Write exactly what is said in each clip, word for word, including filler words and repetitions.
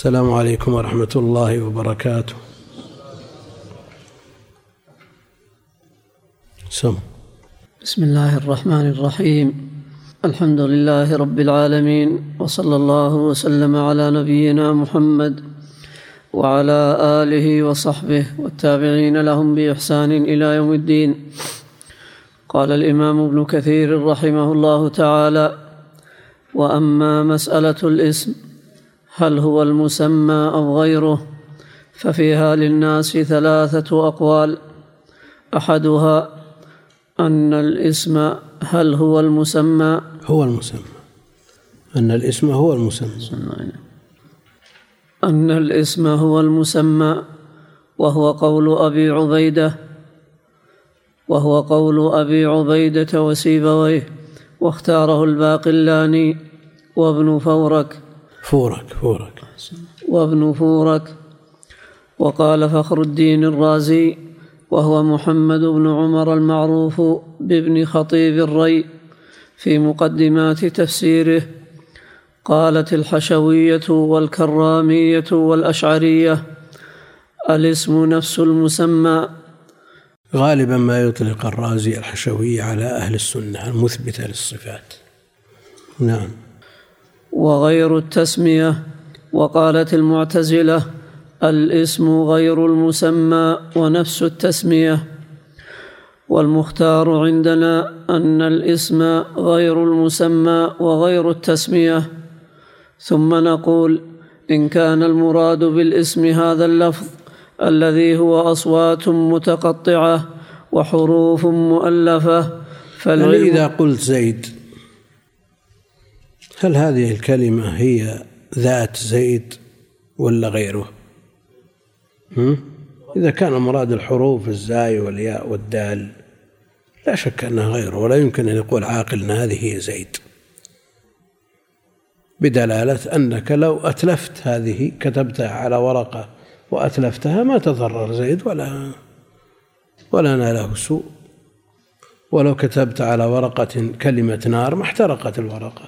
السلام عليكم ورحمة الله وبركاته. سم. بسم الله الرحمن الرحيم. الحمد لله رب العالمين، وصلى الله وسلم على نبينا محمد وعلى آله وصحبه والتابعين لهم بإحسان إلى يوم الدين. قال الإمام ابن كثير رحمه الله تعالى: وأما مسألة الاسم هل هو المسمى أو غيره ففيها للناس ثلاثة أقوال. أحدها أن الاسم هل هو المسمى هو المسمى أن الاسم هو المسمى أن الاسم هو المسمى وهو قول أبي عبيدة وهو قول أبي عبيدة وسيبويه، واختاره الباقلاني وابن فورك فورك فورك وابن فورك وقال فخر الدين الرازي وهو محمد بن عمر المعروف بابن خطيب الري في مقدمات تفسيره: قالت الحشوية والكرامية والأشعرية: الاسم نفس المسمى. غالبا ما يطلق الرازي الحشوية على أهل السنة المثبتة للصفات. نعم. وغير التسمية. وقالت المعتزلة: الاسم غير المسمى ونفس التسمية. والمختار عندنا أن الاسم غير المسمى وغير التسمية. ثم نقول: إن كان المراد بالاسم هذا اللفظ الذي هو أصوات متقطعة وحروف مؤلفة فالعلم. إذا قلت زيد، هل هذه الكلمة هي ذات زيد ولا غيره؟ هم؟ إذا كان مراد الحروف الزاي والياء والدال لا شك أنها غيره، ولا يمكن أن يقول عاقل أن هذه هي زيد، بدلالة أنك لو أتلفت هذه كتبتها على ورقة وأتلفتها ما تضرر زيد ولا ولا ناله سوء، ولو كتبت على ورقة كلمة نار ما احترقت الورقة.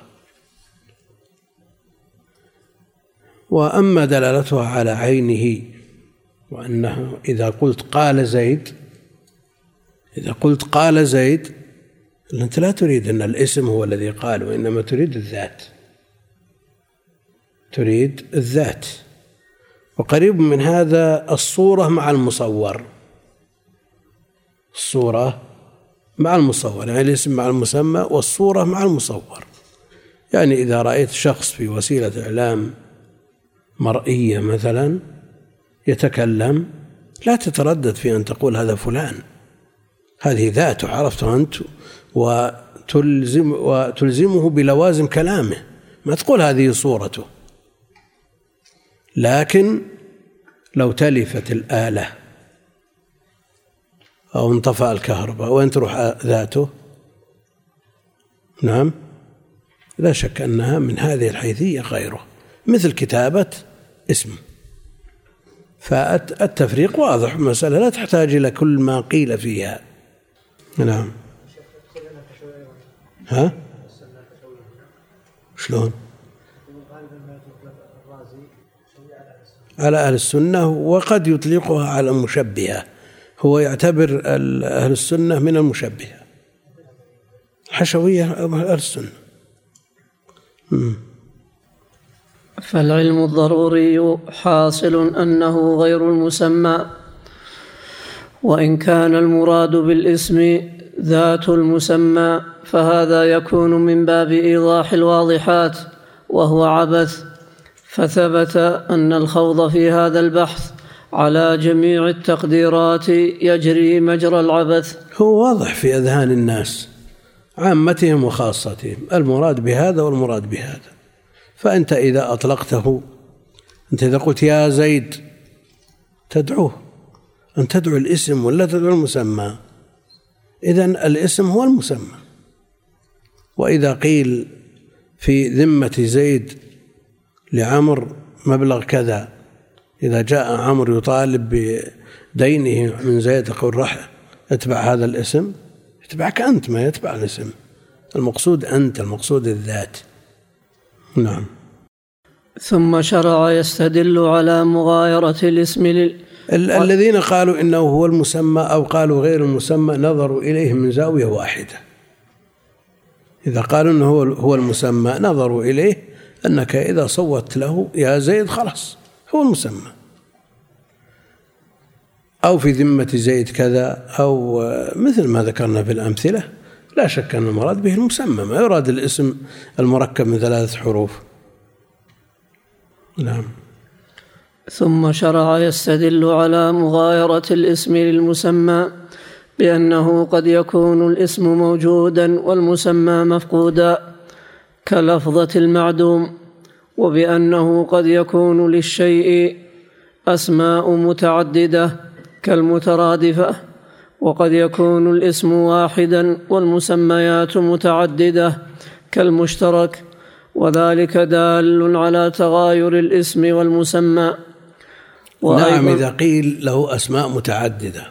وأما دلالتها على عينه، وأنه إذا قلت قال زيد إذا قلت قال زيد أنت لا تريد أن الاسم هو الذي قال، وإنما تريد الذات تريد الذات. وقريب من هذا الصورة مع المصور، الصورة مع المصور، يعني الاسم مع المسمى والصورة مع المصور. يعني إذا رأيت شخص في وسيلة إعلام مرئية مثلا يتكلم لا تتردد في أن تقول هذا فلان، هذه ذاته عرفته أنت، وتلزم وتلزمه بلوازم كلامه، ما تقول هذه صورته. لكن لو تلفت الآلة أو انطفأ الكهرباء وين تروح ذاته؟ نعم، لا شك أنها من هذه الحيثية غيره، مثل كتابة اسم. فالتفريق واضح، مسألة لا تحتاج إلى كل ما قيل فيها. نعم. ها؟ شلون؟ على أهل السنة، وقد يطلقها على المشبهة، هو يعتبر أهل السنة من المشبهة، حشوية أهل السنة. مم. فالعلم الضروري حاصل أنه غير المسمى، وإن كان المراد بالاسم ذات المسمى فهذا يكون من باب إيضاح الواضحات، وهو عبث. فثبت أن الخوض في هذا البحث على جميع التقديرات يجري مجرى العبث. هو واضح في أذهان الناس عامتهم وخاصتهم المراد بهذا والمراد بهذا. فأنت إذا أطلقته، أنت إذا قلت يا زيد تدعوه، أن تدعو الاسم ولا تدعو المسمى؟ إذن الاسم هو المسمى. وإذا قيل في ذمة زيد لعمر مبلغ كذا، إذا جاء عمر يطالب بدينه من زيد يقول رح اتبع هذا الاسم، اتبعك أنت، ما يتبع الاسم. المقصود أنت، المقصود الذات. نعم. ثم شرع يستدل على مغايرة الاسم لل... ال- الذين قالوا إنه هو المسمى أو قالوا غير المسمى نظروا إليه من زاوية واحدة. إذا قالوا إنه هو هو المسمى نظروا إليه أنك إذا صوت له يا زيد خلاص هو المسمى، أو في ذمة زيد كذا، أو مثل ما ذكرنا في الأمثلة. لا شك أن المراد به المسمى، ما يراد الاسم المركب من ثلاثة حروف. نعم. ثم شرع يستدل على مغايرة الاسم للمسمى بأنه قد يكون الاسم موجودا والمسمى مفقودا كلفظة المعدوم، وبأنه قد يكون للشيء أسماء متعددة كالمترادفة، وقد يكون الاسم واحدا والمسميات متعددة كالمشترك، وذلك دال على تغاير الاسم والمسمى. نعم، إذا قيل له أسماء متعددة،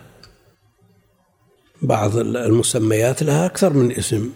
بعض المسميات لها أكثر من اسم،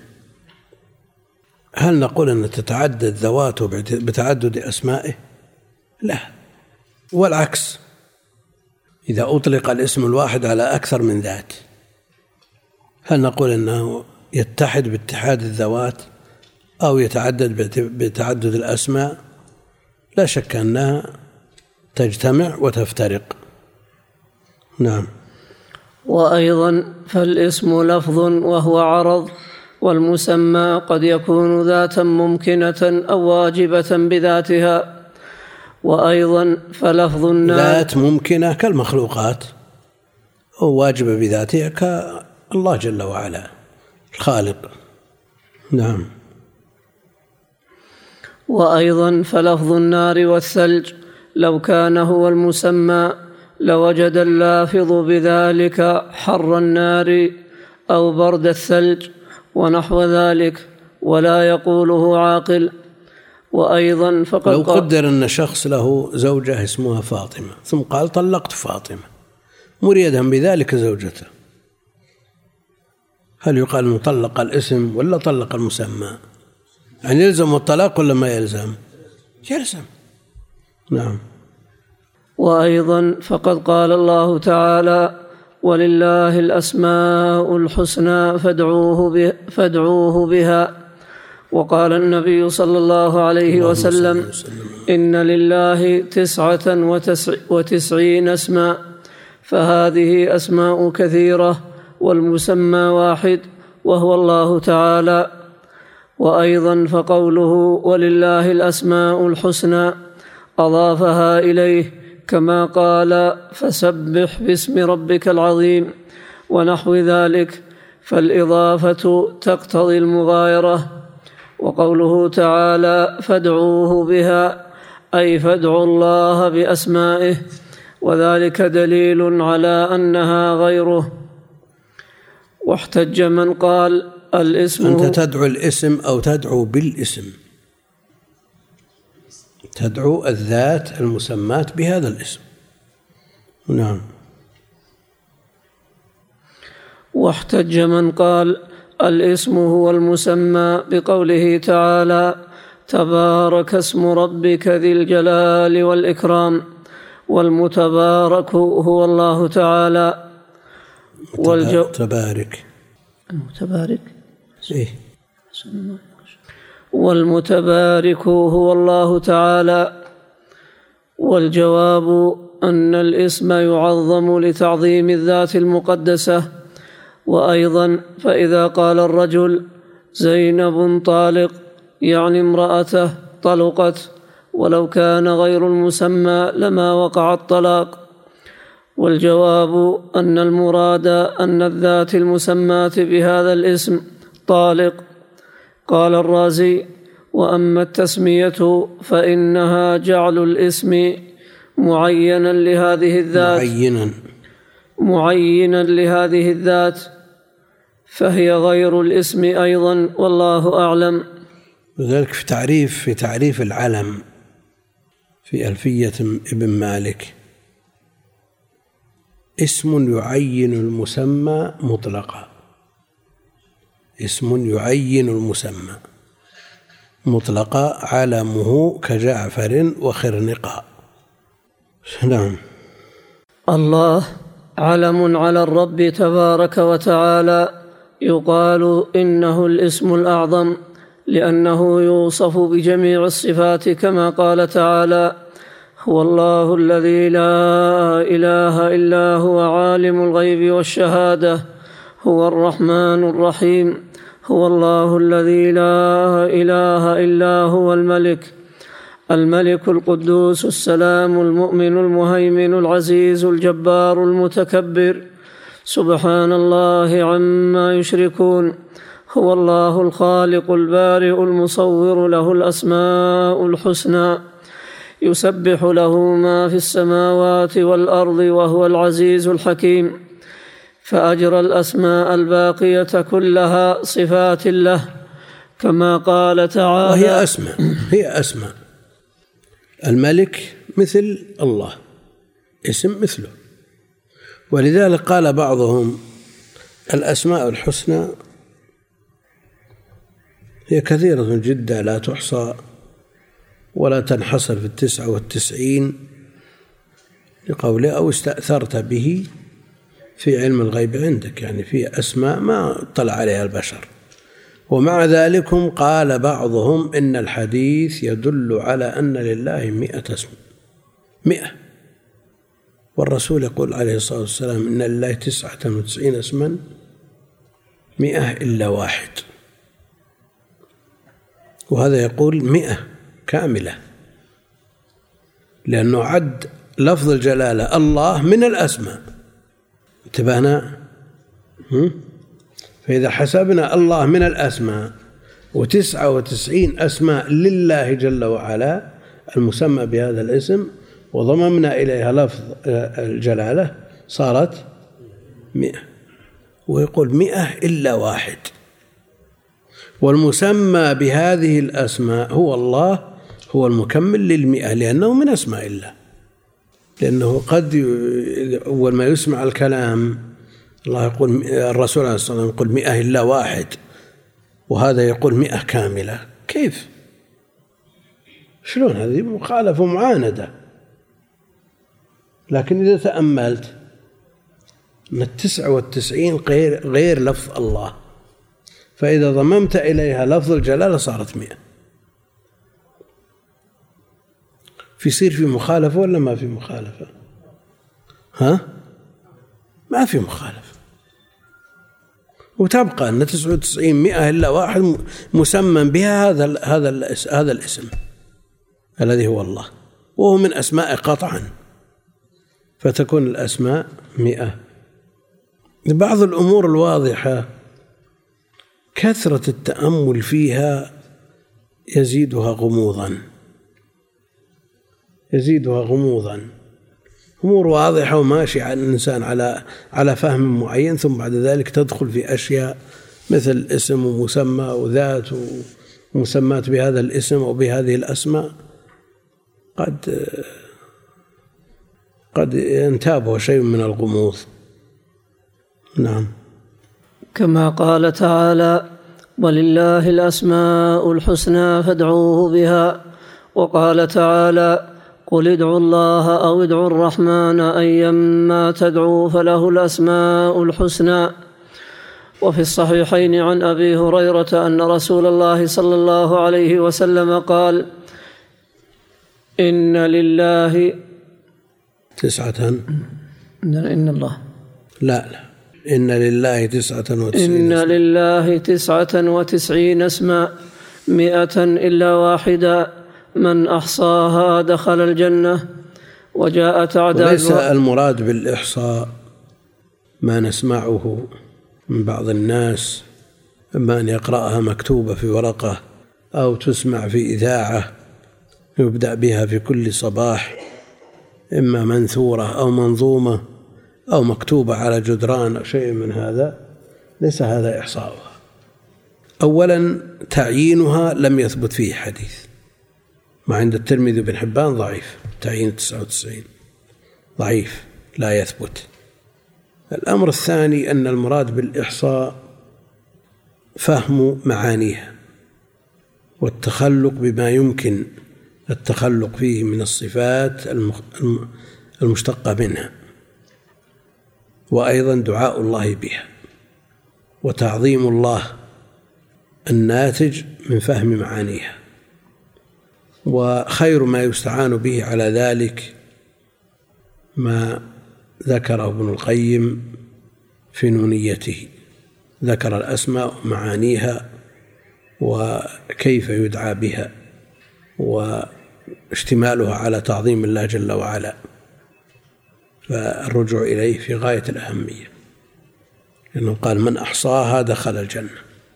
هل نقول أن تتعدد ذواته بتعدد أسمائه؟ لا، والعكس، إذا أطلق الاسم الواحد على أكثر من ذات هل نقول أنه يتحد باتحاد الذوات أو يتعدد بتعدد الأسماء؟ لا شك أنها تجتمع وتفترق. نعم. وأيضا فالاسم لفظ وهو عرض، والمسمى قد يكون ذاتا ممكنة أو واجبة بذاتها. وأيضا فلفظ ذات ممكنة كالمخلوقات وواجبة بذاتها كالله جل وعلا الخالق. نعم. وأيضا فلفظ النار والثلج لو كان هو المسمى لوجد اللافظ بذلك حر النار أو برد الثلج ونحو ذلك، ولا يقوله عاقل. وأيضا فقد لو قدر أن شخص له زوجة اسمها فاطمة ثم قال طلقت فاطمة مريدا بذلك زوجته، هل يقال أنه طلق الاسم ولا طلق المسمى؟ يعني يلزم الطلاق ولا ما يلزم؟ يلزم. نعم. وأيضا فقد قال الله تعالى ولله الأسماء الحسنى فادعوه, به فادعوه بها. وقال النبي صلى الله عليه وسلم إن لله تسعة وتسعين اسما، فهذه أسماء كثيرة والمسمى واحد وهو الله تعالى. وأيضا فقوله ولله الأسماء الحسنى أضافها إليه كما قال فسبح باسم ربك العظيم ونحو ذلك، فالإضافة تقتضي المغايرة. وقوله تعالى فادعوه بها أي فادعوا الله بأسمائه، وذلك دليل على أنها غيره. واحتج من قال الاسم أنت تدعو الاسم أو تدعو بالاسم، تدعو الذات المسمات بهذا الاسم. نعم. واحتج من قال الاسم هو المسمى بقوله تعالى تبارك اسم ربك ذي الجلال والإكرام، والمتبارك هو الله تعالى. والجو تبارك المتبارك إيه؟ والمتبارك هو الله تعالى. والجواب أن الاسم يعظم لتعظيم الذات المقدسة. وأيضا فإذا قال الرجل زينب طالق يعني امرأته طلقت، ولو كان غير المسمى لما وقع الطلاق. والجواب أن المراد أن الذات المسماة بهذا الاسم طالق. قال الرازي وأما التسمية فإنها جعل الاسم معينا لهذه الذات معينا معينا لهذه الذات، فهي غير الاسم أيضا، والله أعلم. وذلك في تعريف في تعريف العلم في ألفية ابن مالك اسم يعين المسمى مطلقا، اسم يعين المسمى مطلقة علمه كجعفر وخرنقا. نعم. الله علم على الرب تبارك وتعالى، يقال إنه الاسم الأعظم لأنه يوصف بجميع الصفات، كما قال تعالى: هو الله الذي لا إله إلا هو عالم الغيب والشهادة هو الرحمن الرحيم. هو الله الذي لا إله إلا هو الملك الملك القدوس السلام المؤمن المهيمن العزيز الجبار المتكبر، سبحان الله عما يشركون. هو الله الخالق البارئ المصور، له الأسماء الحسنى، يسبح له ما في السماوات والأرض، وهو العزيز الحكيم. فأجرى الأسماء الباقية كلها صفات له، كما قال تعالى: وهي أسماء هي أسماء الملك مثل الله، اسم مثله. ولذلك قال بعضهم: الأسماء الحسنى هي كثيرة جدا لا تحصى ولا تنحصر في التسعة والتسعين، لقوله: أو استأثرت به في علم الغيب عندك، يعني في أسماء ما اطلع عليها البشر. ومع ذلك قال بعضهم إن الحديث يدل على أن لله مئة اسم، مئة، والرسول يقول عليه الصلاة والسلام: إن لله تسعة وتسعين اسما مئة إلا واحد. وهذا يقول مئة كاملة، لأنه عد لفظ الجلالة الله من الأسماء. انتبهنا؟ فإذا حسبنا الله من الأسماء وتسعة وتسعين أسماء لله جل وعلا المسمى بهذا الاسم، وضممنا إليها لفظ الجلالة، صارت مئة. ويقول مئة إلا واحد. والمسمى بهذه الأسماء هو الله، هو المكمل للمئة، لأنه من أسماء الله. لأنه قد أول ما يسمع الكلام الله يقول، الرسول عليه الصلاة والسلام يقول مئة إلا واحد، وهذا يقول مئة كاملة. كيف؟ شلون؟ هذه مخالفة ومعاندة. لكن إذا تأملت أن التسعة والتسعين غير, غير لفظ الله، فإذا ضممت إليها لفظ الجلالة صارت مئة. في يصير في مخالفة ولا ما في مخالفة؟ ها؟ ما في مخالفة. وتبقى أن تسعة وتسعين مئة إلا واحد مسمى بها هذا هذا هذا الاسم الذي هو الله، وهو من أسماء قطعا، فتكون الأسماء مئة. بعض الأمور الواضحة كثرة التأمل فيها يزيدها غموضا يزيدها غموضا أمور واضحة وماشي على الإنسان على على فهم معين، ثم بعد ذلك تدخل في أشياء مثل اسم ومسمى وذات ومسمات بهذا الاسم وبهذه الأسماء، قد قد ينتابه شيء من الغموض. نعم. كما قال تعالى: ولله الأسماء الحسنى فادعوه بها. وقال تعالى: قل ادعوا الله أو ادعوا الرحمن أيما تدعوا فله الأسماء الحسنى. وفي الصحيحين عن أبي هريرة أن رسول الله صلى الله عليه وسلم قال: إن لله تسعة إن الله لا لا إن لله تسعة وتسعين إن لله تسعة وتسعين اسما مئة إلا واحدا من أحصاها دخل الجنة. وجاء تعداد. وليس المراد بالإحصاء ما نسمعه من بعض الناس، إما أن يقرأها مكتوبة في ورقة أو تسمع في إذاعة يبدأ بها في كل صباح، إما منثورة أو منظومة أو مكتوبة على جدران أو شيء من هذا. ليس هذا إحصاؤها. أولا تعيينها لم يثبت فيه حديث، ما عند الترمذي بن حبان ضعيف، تعيين تسعة وتسعين ضعيف لا يثبت. الأمر الثاني أن المراد بالإحصاء فهم معانيها، والتخلق بما يمكن التخلق فيه من الصفات المشتقة منها، وأيضا دعاء الله بها، وتعظيم الله الناتج من فهم معانيها. وخير ما يستعان به على ذلك ما ذكره ابن القيم في نونيته، ذكر الأسماء ومعانيها وكيف يدعى بها واشتمالها على تعظيم الله جل وعلا، فالرجوع إليه في غاية الأهمية، لأنه قال من أحصاها دخل الجنة.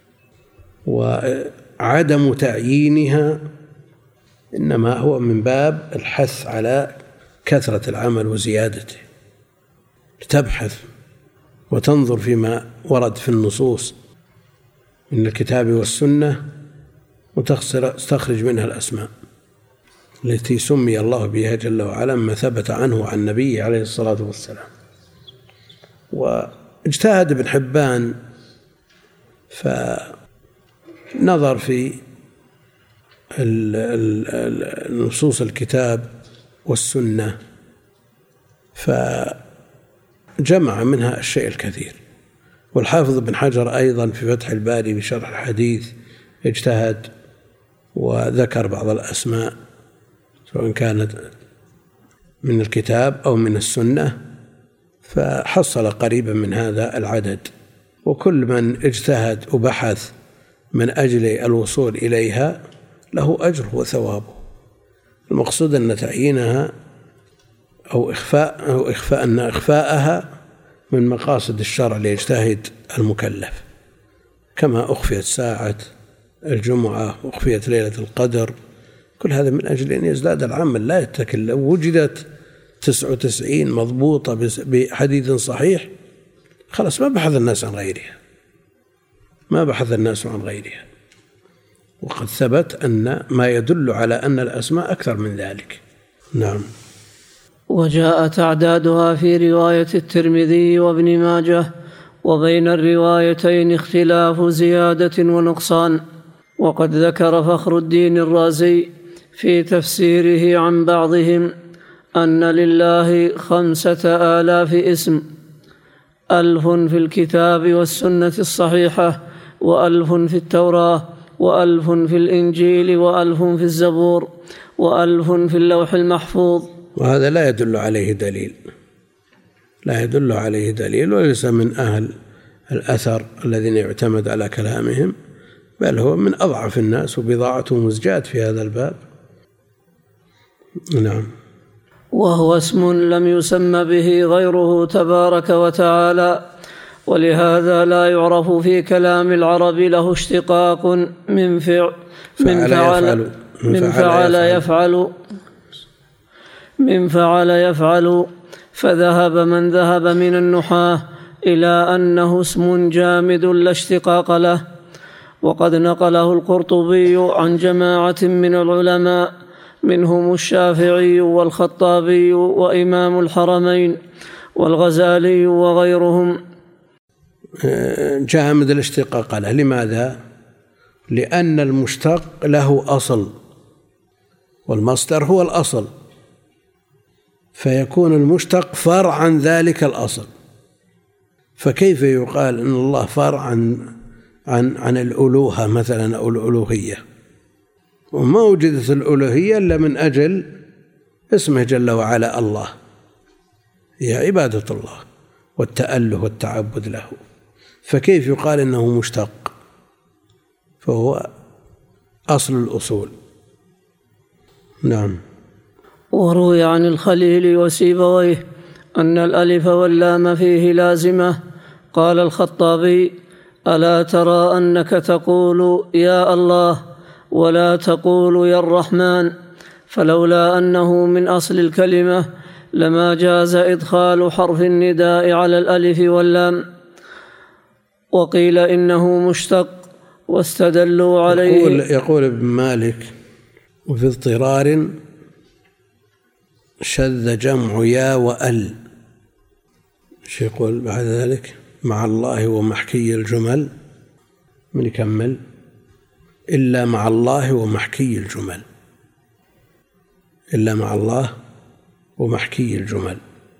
وعدم تعيينها إنما هو من باب الحث على كثرة العمل وزيادته، لتبحث وتنظر فيما ورد في النصوص من الكتاب والسنة وتستخرج منها الأسماء التي سمي الله بها جل وعلا ما ثبت عنه عن النبي عليه الصلاة والسلام. واجتهد ابن حبان فنظر في نصوص الكتاب والسنة فجمع منها الشيء الكثير. والحافظ ابن حجر أيضا في فتح الباري بشرح الحديث اجتهد وذكر بعض الأسماء سواء كانت من الكتاب أو من السنة، فحصل قريبا من هذا العدد. وكل من اجتهد وبحث من أجل الوصول إليها له أجر وثوابه. المقصود أن تعيينها أو إخفاء أو إخفاء أن إخفاءها من مقاصد الشرع ليجتهد المكلف، كما أخفيت ساعة الجمعة وأخفيت ليلة القدر، كل هذا من أجل أن يزداد العمل لا يتكل. لو وجدت تسعة وتسعين مضبوطة بحديث صحيح خلاص ما بحث الناس عن غيرها، ما بحث الناس عن غيرها. وقد ثبت أن ما يدل على أن الأسماء أكثر من ذلك. نعم. وجاء تعدادها في رواية الترمذي وابن ماجه، وبين الروايتين اختلاف زيادة ونقصان. وقد ذكر فخر الدين الرازي في تفسيره عن بعضهم أن لله خمسة آلاف اسم، ألف في الكتاب والسنة الصحيحة، وألف في التوراة، وألف في الإنجيل، وألف في الزبور، وألف في اللوح المحفوظ. وهذا لا يدل عليه دليل، لا يدل عليه دليل، وليس من أهل الأثر الذين يعتمد على كلامهم، بل هو من أضعف الناس وبضاعته مزجات في هذا الباب. نعم. وهو اسم لم يسم به غيره تبارك وتعالى، ولهذا لا يعرف في كلام العرب له اشتقاق من فعل من فعل من فعل يفعل من فعل يفعل فذهب من ذهب من النحاة إلى أنه اسم جامد لا اشتقاق له. وقد نقله القرطبي عن جماعة من العلماء منهم الشافعي والخطابي وإمام الحرمين والغزالي وغيرهم. جامد الاشتقاق له. لماذا؟ لأن المشتق له أصل، والمصدر هو الأصل، فيكون المشتق فرع عن ذلك الأصل. فكيف يقال أن الله فرع عن عن عن الألوهة مثلا أو الألوهية؟ وما وجدت الألوهية إلا من أجل اسمه جل وعلا الله، هي عبادة الله والتأله والتعبد له، فكيف يقال إنه مشتق؟ فهو أصل الأصول. نعم. وروي عن الخليل وسيبويه أن الألف واللام فيه لازمة. قال الخطابي: ألا ترى أنك تقول يا الله ولا تقول يا الرحمن؟ فلولا أنه من أصل الكلمة لما جاز إدخال حرف النداء على الألف واللام. وقيل إنه مشتق واستدلوا عليه. يقول, يقول ابن مالك: وفي اضطرار شذ جمع يا وأل. ايش يقول بعد ذلك؟ مع الله ومحكي الجمل. من يكمل؟ إلا مع الله ومحكي الجمل، إلا مع الله ومحكي الجمل.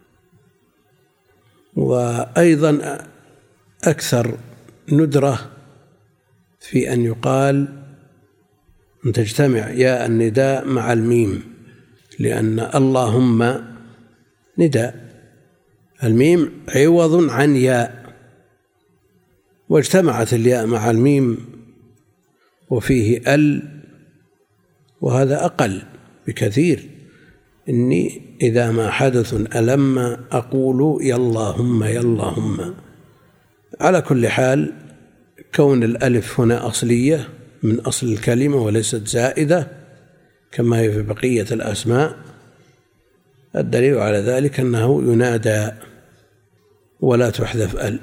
وأيضا أكثر ندرة في أن يقال أن تجتمع ياء النداء مع الميم، لأن اللهم نداء، الميم عوض عن ياء، واجتمعت الياء مع الميم وفيه ال، وهذا أقل بكثير. إني إذا ما حدث ألم أقول يا اللهم يا اللهم. على كل حال، كون الألف هنا أصلية من أصل الكلمة وليست زائدة كما هي في بقية الأسماء، الدليل على ذلك أنه ينادى ولا تحذف ال،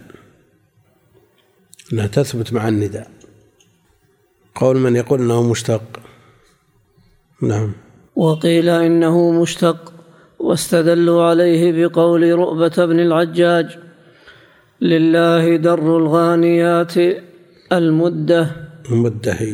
أنها تثبت مع النداء. قول من يقول أنه مشتق. نعم. وقيل إنه مشتق، واستدلوا عليه بقول رؤبة بن العجاج: لله در الغانيات المدة المدهي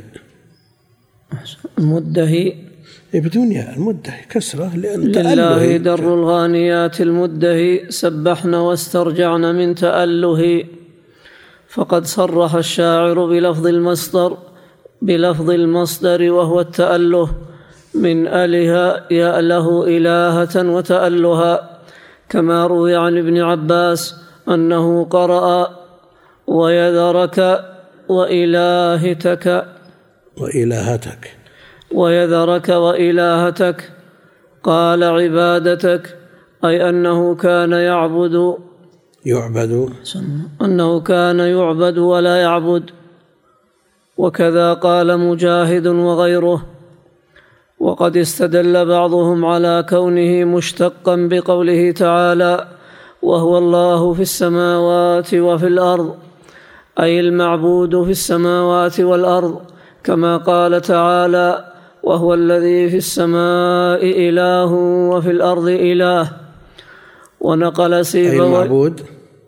المدهي بدون ياء، المدهي كسرة، لأن لله در الغانيات المدهي سبحن واسترجعن من تأله. فقد صرح الشاعر بلفظ المصدر بلفظ المصدر وهو التأله من أله يأله إلهة وتألها، كما روي عن ابن عباس أنه قرأ ويذرك وإلهتك وإلهتك ويذرك وإلهتك، قال عبادتك، أي أنه كان يعبد يعبد أنه كان يعبد ولا يعبد. وكذا قال مجاهد وغيره. وقد استدل بعضهم على كونه مشتقا بقوله تعالى: وهو الله في السماوات وفي الأرض، أي المعبود في السماوات والأرض، كما قال تعالى: وهو الذي في السماء إله وفي الأرض إله. ونقل سيبويه أي المعبود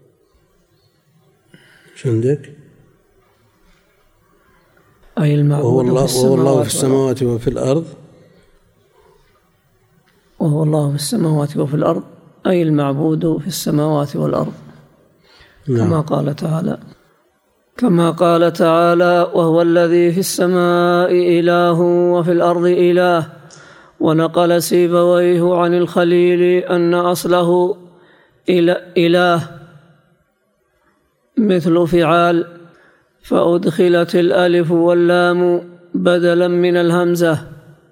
شندك أي المعبود وهو الله, وهو الله في السماوات وفي الأرض وهو الله في السماوات وفي الأرض، أي المعبود في السماوات والأرض. نعم. كما قال تعالى كما قال تعالى: وهو الذي في السماء إله وفي الأرض إله. ونقل سيبويه عن الخليل أن أصله إله مثل فعال، فأدخلت الألف واللام بدلا من الهمزة.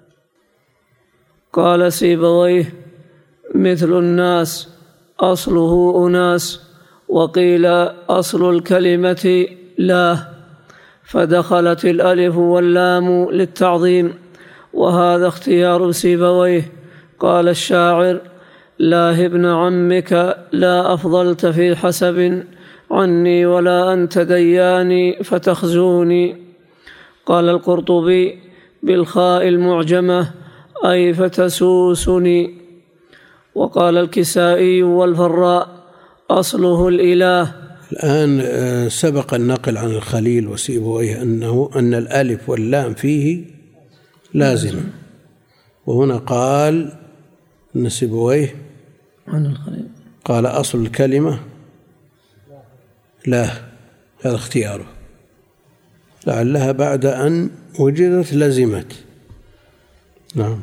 قال سيبويه: مثل الناس أصله أناس، وقيل أصل الكلمة لا، فدخلت الألف واللام للتعظيم، وهذا اختيار سيبويه. قال الشاعر: لا ابن عمك لا أفضلت في حسب عني، ولا أنت دياني فتخزوني. قال القرطبي: بالخاء المعجمة، أي فتسوسني. وقال الكسائي والفراء: أصله الإله. الآن سبق النقل عن الخليل وسيبويه أنه أن الألف واللام فيه لازم، وهنا قال أن سيبويه عن الخليل قال أصل الكلمة لا، هذا اختياره، لعلها بعد أن وجدت لزمت. نعم.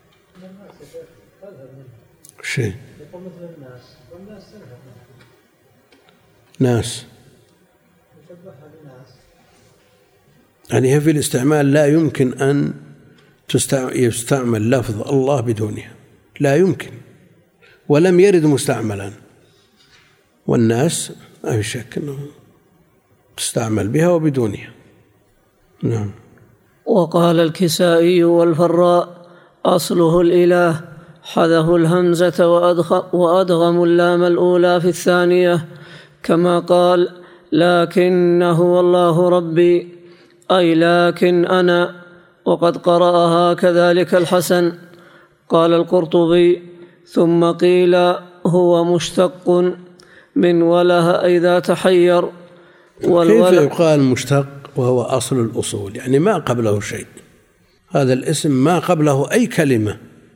شيء ناس يعني هي في الاستعمال لا يمكن أن يستعمل لفظ الله بدونها، لا يمكن، ولم يرد مستعملا. والناس ما في شك أنه تستعمل بها وبدونها. نعم. وقال الكسائي والفراء: أصله الإله، حذفوا الهمزة وأدغموا اللام الأولى في الثانية، كما قال: لكن هو الله ربي، أي لكن أنا. وقد قرأها كذلك الحسن. قال القرطبي: ثم قيل هو مشتق من وله إذا تحير. كيف يقال مشتق وهو أصل الأصول، يعني ما قبله شيء. هذا الاسم ما قبله أي كلمة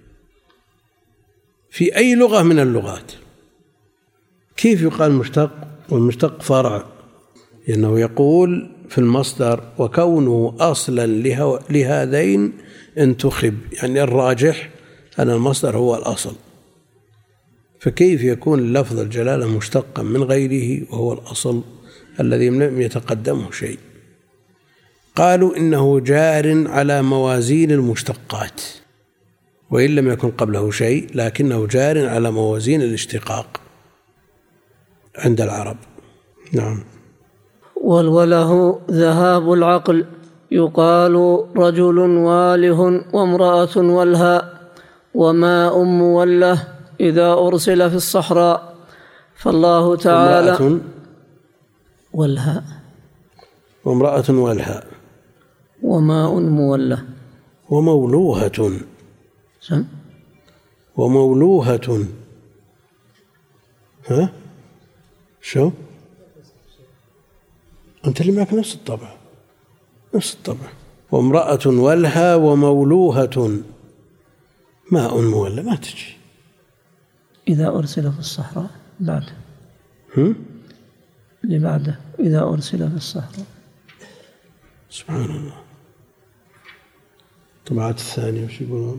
في أي لغة من اللغات. كيف يقال مشتق والمشتق فرع؟ لأنه يقول في المصدر وكونه أصلا لهذين انتخب، يعني الراجح أن المصدر هو الأصل. فكيف يكون لفظ الجلالة مشتقا من غيره وهو الأصل الذي لم يتقدمه شيء؟ قالوا إنه جار على موازين المشتقات، وإن لم يكن قبله شيء لكنه جار على موازين الاشتقاق عند العرب. نعم. والوله ذهاب العقل، يقال رجل واله وامرأة ولها، وماء موله إذا أرسل في الصحراء. فالله تعالى امرأة ولها وامرأة ولها وماء موله ومولوهة سم ومولوهة ها شو أنت اللي معك نفس الطبع نفس الطبع وامرأة ولها ومولوهة ماء مولى ما تجي إذا أرسل في الصحراء بعده هم؟ اللي بعده إذا أرسل في الصحراء. سبحان الله. الطبعات الثانية وش يقولون؟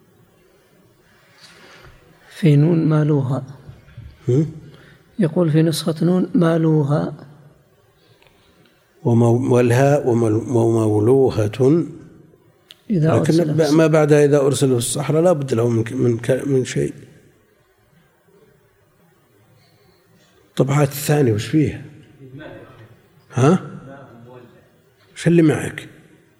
في نون مالوها. هم؟ يقول في نسخة نون مالوها ومولها ومولوهة إذا لكن ما بعدها إذا أرسل في الصحراء لا بد له من من من شيء. الطبعات الثانية وش فيها؟ ها؟ وش اللي معك؟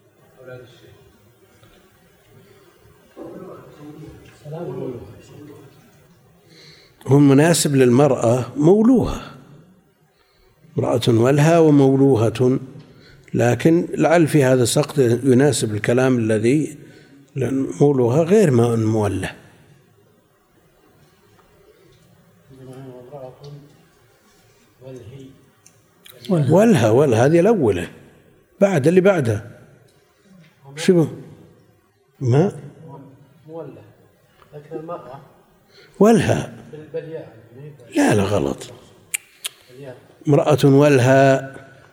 هو مناسب للمرأة مولوها، امرأة ولها ومولوهة، لكن لعل في هذا سقط يناسب الكلام الذي مولوها غير ما مولى. ولها ولها هذه الأولى بعد اللي بعدها شو ما مولى لكن المرأة ولها لا لا غلط امرأة ولها.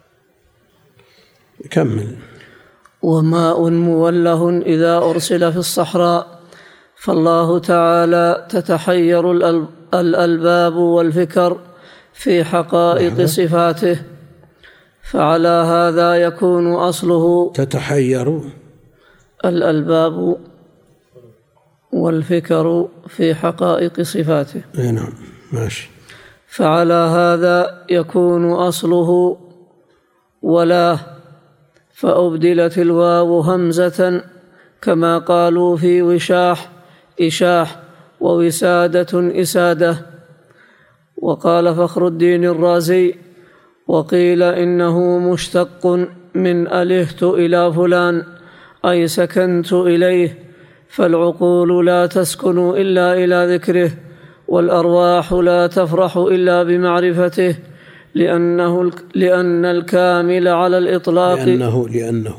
كمل. وماء موله إذا أرسل في الصحراء. فالله تعالى تتحير الألباب والفكر في حقائق صفاته، فعلى هذا يكون أصله تتحير الألباب والفكر في حقائق صفاته. نعم ماشي. فعلى هذا يكون أصله ولا، فأبدلت الواو همزة كما قالوا في وشاح إشاح ووسادة إسادة. وقال فخر الدين الرازي وقيل إنه مشتق من ألهت إلى فلان أي سكنت إليه، فالعقول لا تسكن إلا إلى ذكره، والأرواح لا تفرح إلا بمعرفته، لأنه لأن الكامل على الإطلاق لأنه لأنه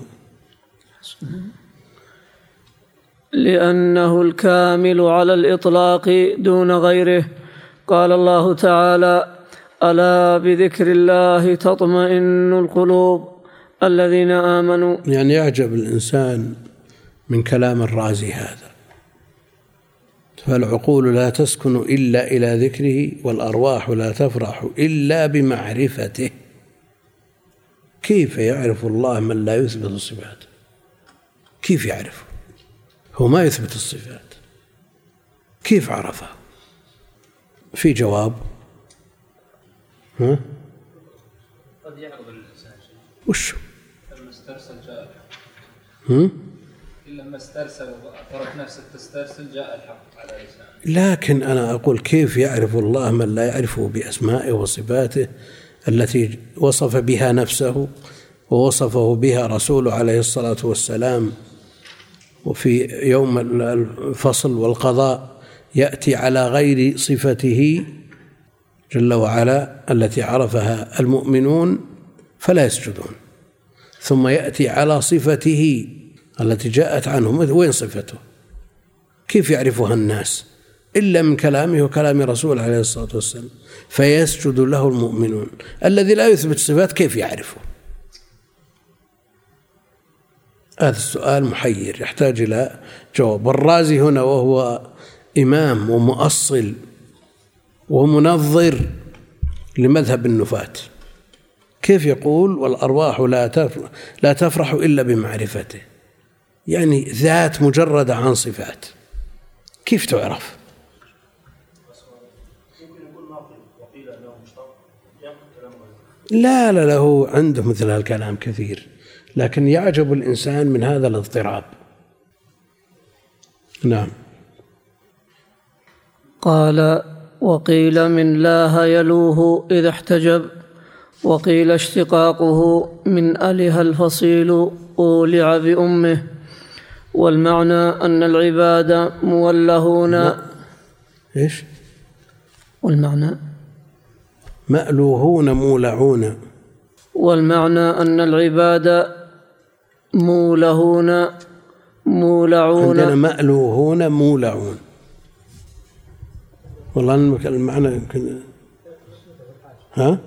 لأنه الكامل على الإطلاق دون غيره. قال الله تعالى ألا بذكر الله تطمئن القلوب الذين آمنوا. يعني يعجب الإنسان من كلام الرازي هذا، فالعقول لا تسكن إلا إلى ذكره والأرواح لا تفرح إلا بمعرفته. كيف يعرف الله من لا يثبت الصفات؟ كيف يعرفه؟ هو ما يثبت الصفات، كيف عرفه؟ في جواب؟ ها؟ قد يعرض الإنسان شيء. وش؟ لما استرسل جاء الحق. هم؟ لما استرسل وترك نفسه تسترسل جاء الحق على لسانه. لكن أنا أقول كيف يعرف الله من لا يعرفه بأسمائه وصفاته التي وصف بها نفسه ووصفه بها رسوله عليه الصلاة والسلام، وفي يوم الفصل والقضاء يأتي على غير صفته جل وعلا التي عرفها المؤمنون فلا يسجدون، ثم يأتي على صفته التي جاءت عنه. وين صفته؟ كيف يعرفها الناس إلا من كلامه وكلام رسوله عليه الصلاة والسلام؟ فيسجد له المؤمنون. الذي لا يثبت صفات كيف يعرفه؟ هذا السؤال محير يحتاج إلى جواب. والرازي هنا وهو إمام ومؤصل ومنظر لمذهب النفاة كيف يقول والأرواح لا تفرح إلا بمعرفته؟ يعني ذات مجردة عن صفات كيف تعرف؟ لا لا له عنده مثل هالكلام كثير، لكن يعجب الإنسان من هذا الاضطراب. نعم. قال: وقيل من لاه يلوه إذا احتجب، وقيل اشتقاقه من أله الفصيل أولع بأمه، والمعنى أن العباد مولهون. إيش؟ والمعنى مألوهون مولعون. والمعنى أن العباد مولهون مولعون. عندنا مألوهون مولعون. والله المعنى يمكن ها؟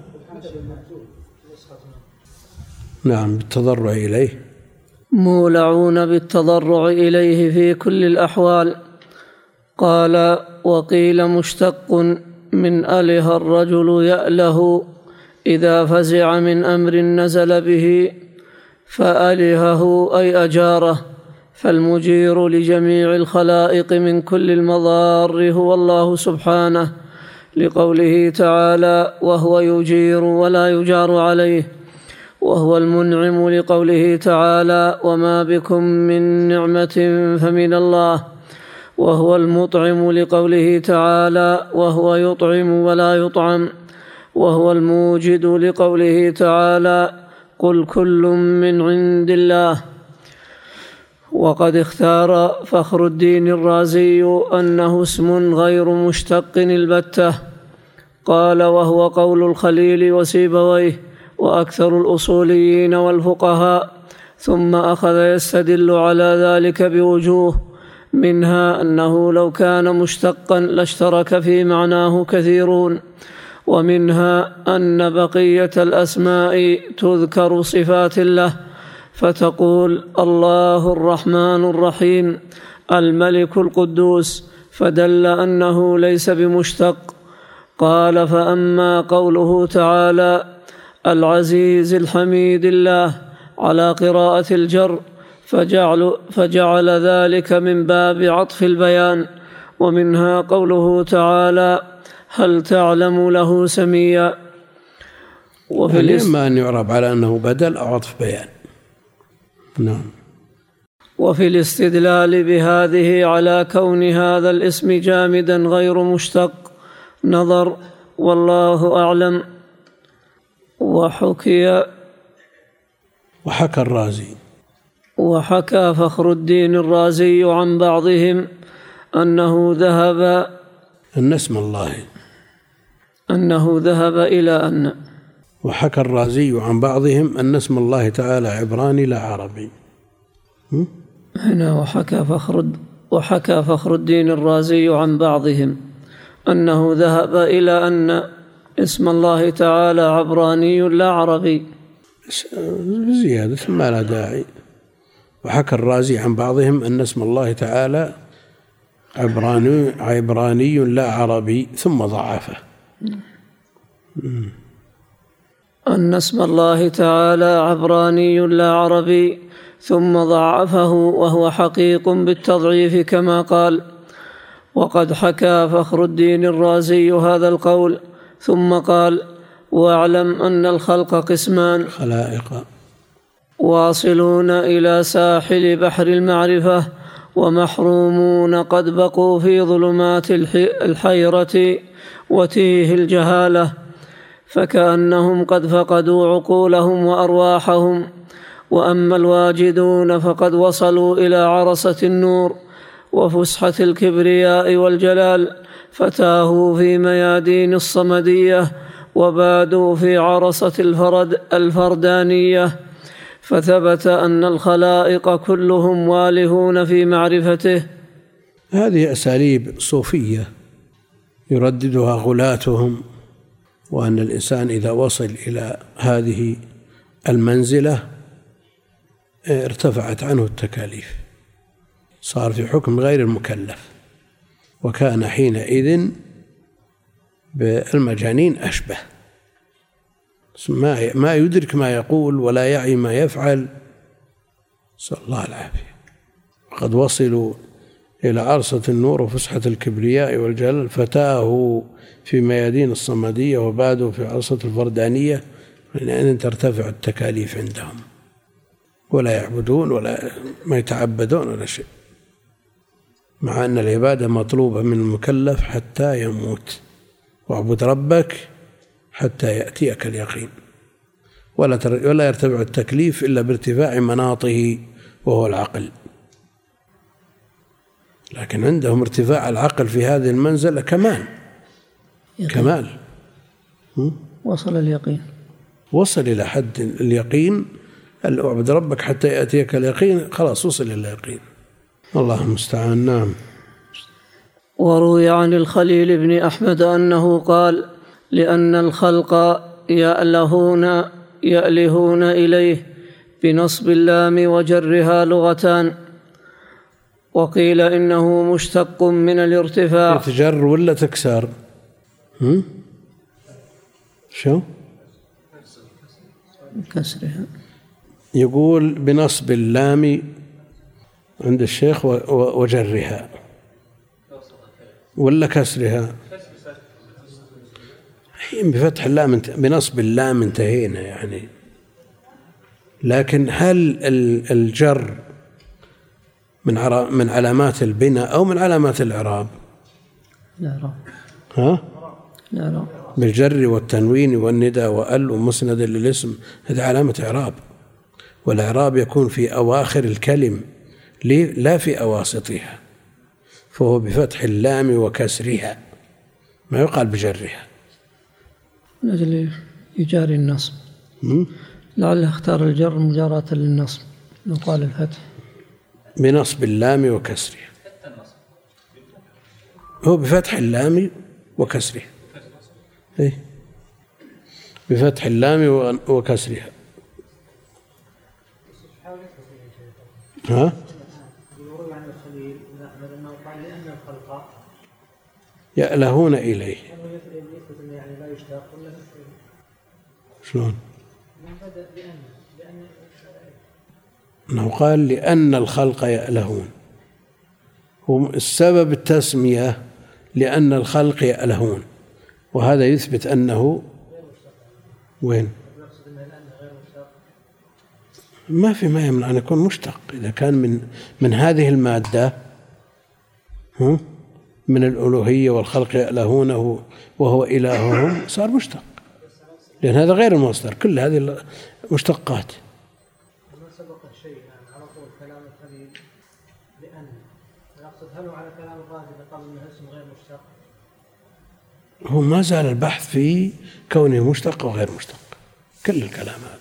نعم بالتضرع إليه. مولعون بالتضرع إليه في كل الأحوال. قال: وقيل مشتق من أله الرجل يأله إذا فزع من أمر نزل به، فألهه أي أجاره. فالمجير لجميع الخلائق من كل المضار هو الله سبحانه، لقوله تعالى: وهو يجير ولا يجار عليه. وهو المنعم لقوله تعالى: وما بكم من نعمة فمن الله. وهو المطعم لقوله تعالى: وهو يطعم ولا يطعم. وهو الموجد لقوله تعالى: قل كل من عند الله. وقد اختار فخر الدين الرازي أنه اسم غير مشتق البتة. قال: وهو قول الخليل وسيبويه وأكثر الأصوليين والفقهاء. ثم أخذ يستدل على ذلك بوجوه، منها أنه لو كان مشتقا لاشترك في معناه كثيرون، ومنها أن بقية الأسماء تذكر صفات له، فتقول: الله الرحمن الرحيم، الملك القدوس، فدل أنه ليس بمشتق. قال: فأما قوله تعالى: العزيز الحميد الله، على قراءة الجر، فجعل, فجعل ذلك من باب عطف البيان. ومنها قوله تعالى: هل تعلم له سميا. وفي يعني إما أن يعرب على أنه بدل أو عطف بيان. نعم. وفي الاستدلال بهذه على كون هذا الاسم جامدا غير مشتق نظر، والله أعلم. وحكي وحكى الرازي وحكى فخر الدين الرازي عن بعضهم أنه ذهب أن اسم الله أنه ذهب إلى أن وحكى الرازي عن بعضهم أن اسم الله تعالى عبراني لا عربي. هنا وحكى فخر وحكى فخر الدين الرازي عن بعضهم أنه ذهب إلى أن اسم الله تعالى عبراني لا عربي، زيادة ما لا داعي. وحكى الرازي عن بعضهم أن اسم الله تعالى عبراني, عبراني لا عربي، ثم ضعفه. أن اسم الله تعالى عبراني لا عربي ثم ضعفه، وهو حقيق بالتضعيف كما قال. وقد حكى فخر الدين الرازي هذا القول ثم قال: واعلم أن الخلق قسمان: خلائق واصلون إلى ساحل بحر المعرفة، ومحرومون قد بقوا في ظلمات الحيرة وتيه الجهالة، فكأنهم قد فقدوا عقولهم وأرواحهم. وأما الواجدون فقد وصلوا إلى عرصة النور وفسحة الكبرياء والجلال، فتاهوا في ميادين الصمدية وبادوا في عرصة الفرد الفردانية، فثبت أن الخلائق كلهم والهون في معرفته. هذه أساليب صوفية يرددها غلاتهم، وأن الإنسان إذا وصل إلى هذه المنزلة ارتفعت عنه التكاليف، صار في حكم غير المكلف، وكان حينئذ بالمجانين أشبه، ما يدرك ما يقول ولا يعي ما يفعل، نسأل الله العافية. وقد وصلوا إلى عرصة النور وفسحة الكبرياء والجلال، فتاه في ميادين الصمدية وبعده في عرصة الفردانية، لأن ترتفع التكاليف عندهم، ولا يعبدون ولا ما يتعبدون ولا شيء، مع أن العبادة مطلوبة من المكلف حتى يموت. واعبد ربك حتى يأتيك اليقين، ولا ولا يرتفع التكليف إلا بارتفاع مناطه وهو العقل. لكن عندهم ارتفاع العقل في هذه المنزلة كمال كمال وصل اليقين، وصل إلى حد اليقين. اعبد ربك حتى يأتيك اليقين، خلاص وصل إلى اليقين. الله المستعان. نعم. وروي عن الخليل بن أحمد أنه قال: لأن الخلق يألهون يألهون إليه بنصب اللام وجرها لغتان، وقيل إنه مشتق من الارتفاع. تجر ولا تكسر؟ هم؟ شو؟ كسرها. يقول بنصب اللام عند الشيخ وجرها، ولا كسرها؟ بفتح اللام، بنصب اللام انتهينا يعني. لكن هل الجر من من علامات البناء أو من علامات الإعراب؟ الإعراب. ها؟ الإعراب. بالجر والتنوين والندى وأل ومسند للاسم، هذه علامة إعراب، والإعراب يكون في أواخر الكلم لا في أواسطها، فهو بفتح اللام وكسرها، ما يقال بجرها. نجل يجاري النصب، لعله اختار الجر مجاراة للنصب، يقال الفتح بنصب اللام وكسرها، هو بفتح اللام وكسرها، إيه؟ بفتح اللام وكسرها. ها؟ يألهون إليه. شلون؟ أنه قال لأن الخلق يألهون، هم السبب التسمية لأن الخلق يألهون، وهذا يثبت أنه وين؟ ما في ما يمنع أن يكون مشتق إذا كان من من هذه المادة من الألوهية والخلق يألهونه وهو إلههم، صار مشتق، لأن هذا غير المصدر، كل هذه مشتقات. ما سبق الشيء على طول كلام الخليل لأن نقصد هل على كلام الرازي قال إنه اسم غير مشتق؟ هو ما زال البحث في كونه مشتق وغير مشتق، كل الكلام هذا.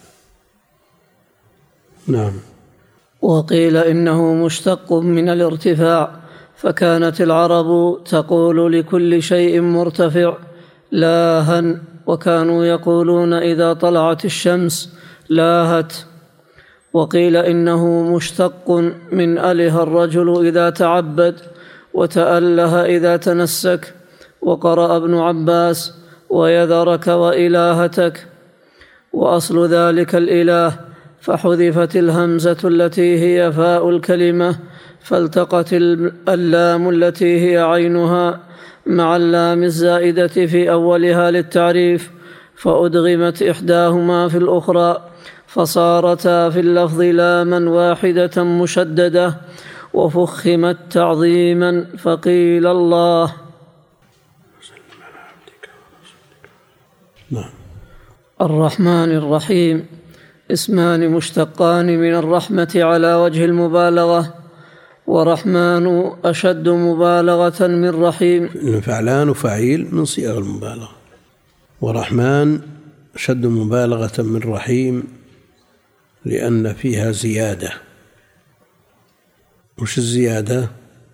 نعم. وقيل إنه مشتق من الارتفاع، فكانت العرب تقول لكل شيء مرتفع لاهًا، وكانوا يقولون إذا طلعت الشمس لاهت. وقيل إنه مشتق من أله الرجل إذا تعبد، وتأله إذا تنسك. وقرأ ابن عباس ويذرك وإلهتك، وأصل ذلك الإله، فحذفت الهمزة التي هي فاء الكلمة، فالتقت اللام التي هي عينها مع اللام الزائدة في أولها للتعريف، فأدغمت إحداهما في الأخرى، فصارتا في اللفظ لاما واحدة مشددة، وفخمت تعظيما، فقيل الله. الرحمن الرحيم اسمان مشتقان من الرحمة على وجه المبالغة، ورحمن أشد مبالغة من رحيم. فعلان وفعيل من صيغ المبالغة، ورحمن أشد مبالغة من رحيم، لأن فيها زيادة. وش الزيادة؟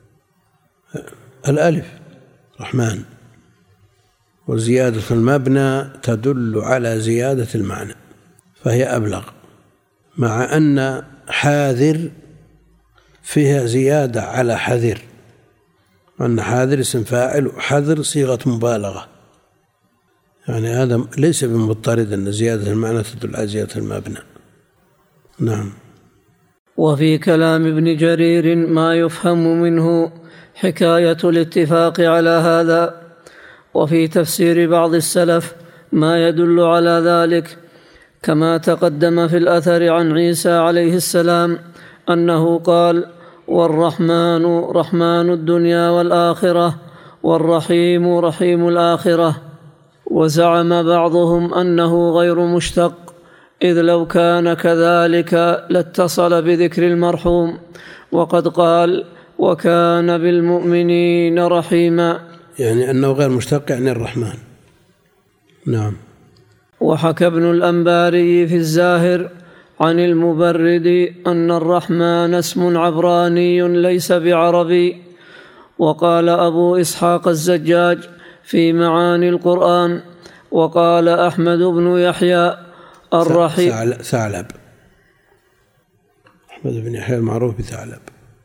الألف رحمن، وزيادة المبنى تدل على زيادة المعنى فهي أبلغ، مع أن حاذر فيها زيادة على حذر، أن حاذر اسم فاعل وحذر صيغة مبالغة، يعني هذا ليس بمضطرد أن زيادة المعنى تدل على زيادة المبنى. نعم. وفي كلام ابن جرير ما يفهم منه حكاية الاتفاق على هذا، وفي تفسير بعض السلف ما يدل على ذلك، كما تقدم في الأثر عن عيسى عليه السلام أنه قال: والرحمن رحمن الدنيا والآخرة، والرحيم رحيم الآخرة. وزعم بعضهم أنه غير مشتق، إذ لو كان كذلك لاتصل بذكر المرحوم، وقد قال: وكان بالمؤمنين رحيما، يعني أنه غير مشتق يعني الرحمن. نعم. وحكى ابن الأنباري في الزاهر عن المبرد أن الرحمن اسم عبراني ليس بعربي. وقال أبو إسحاق الزجاج في معاني القرآن، وقال أحمد بن يحيى الرحيم ثعلب، أحمد بن يحيى المعروف بثعلب.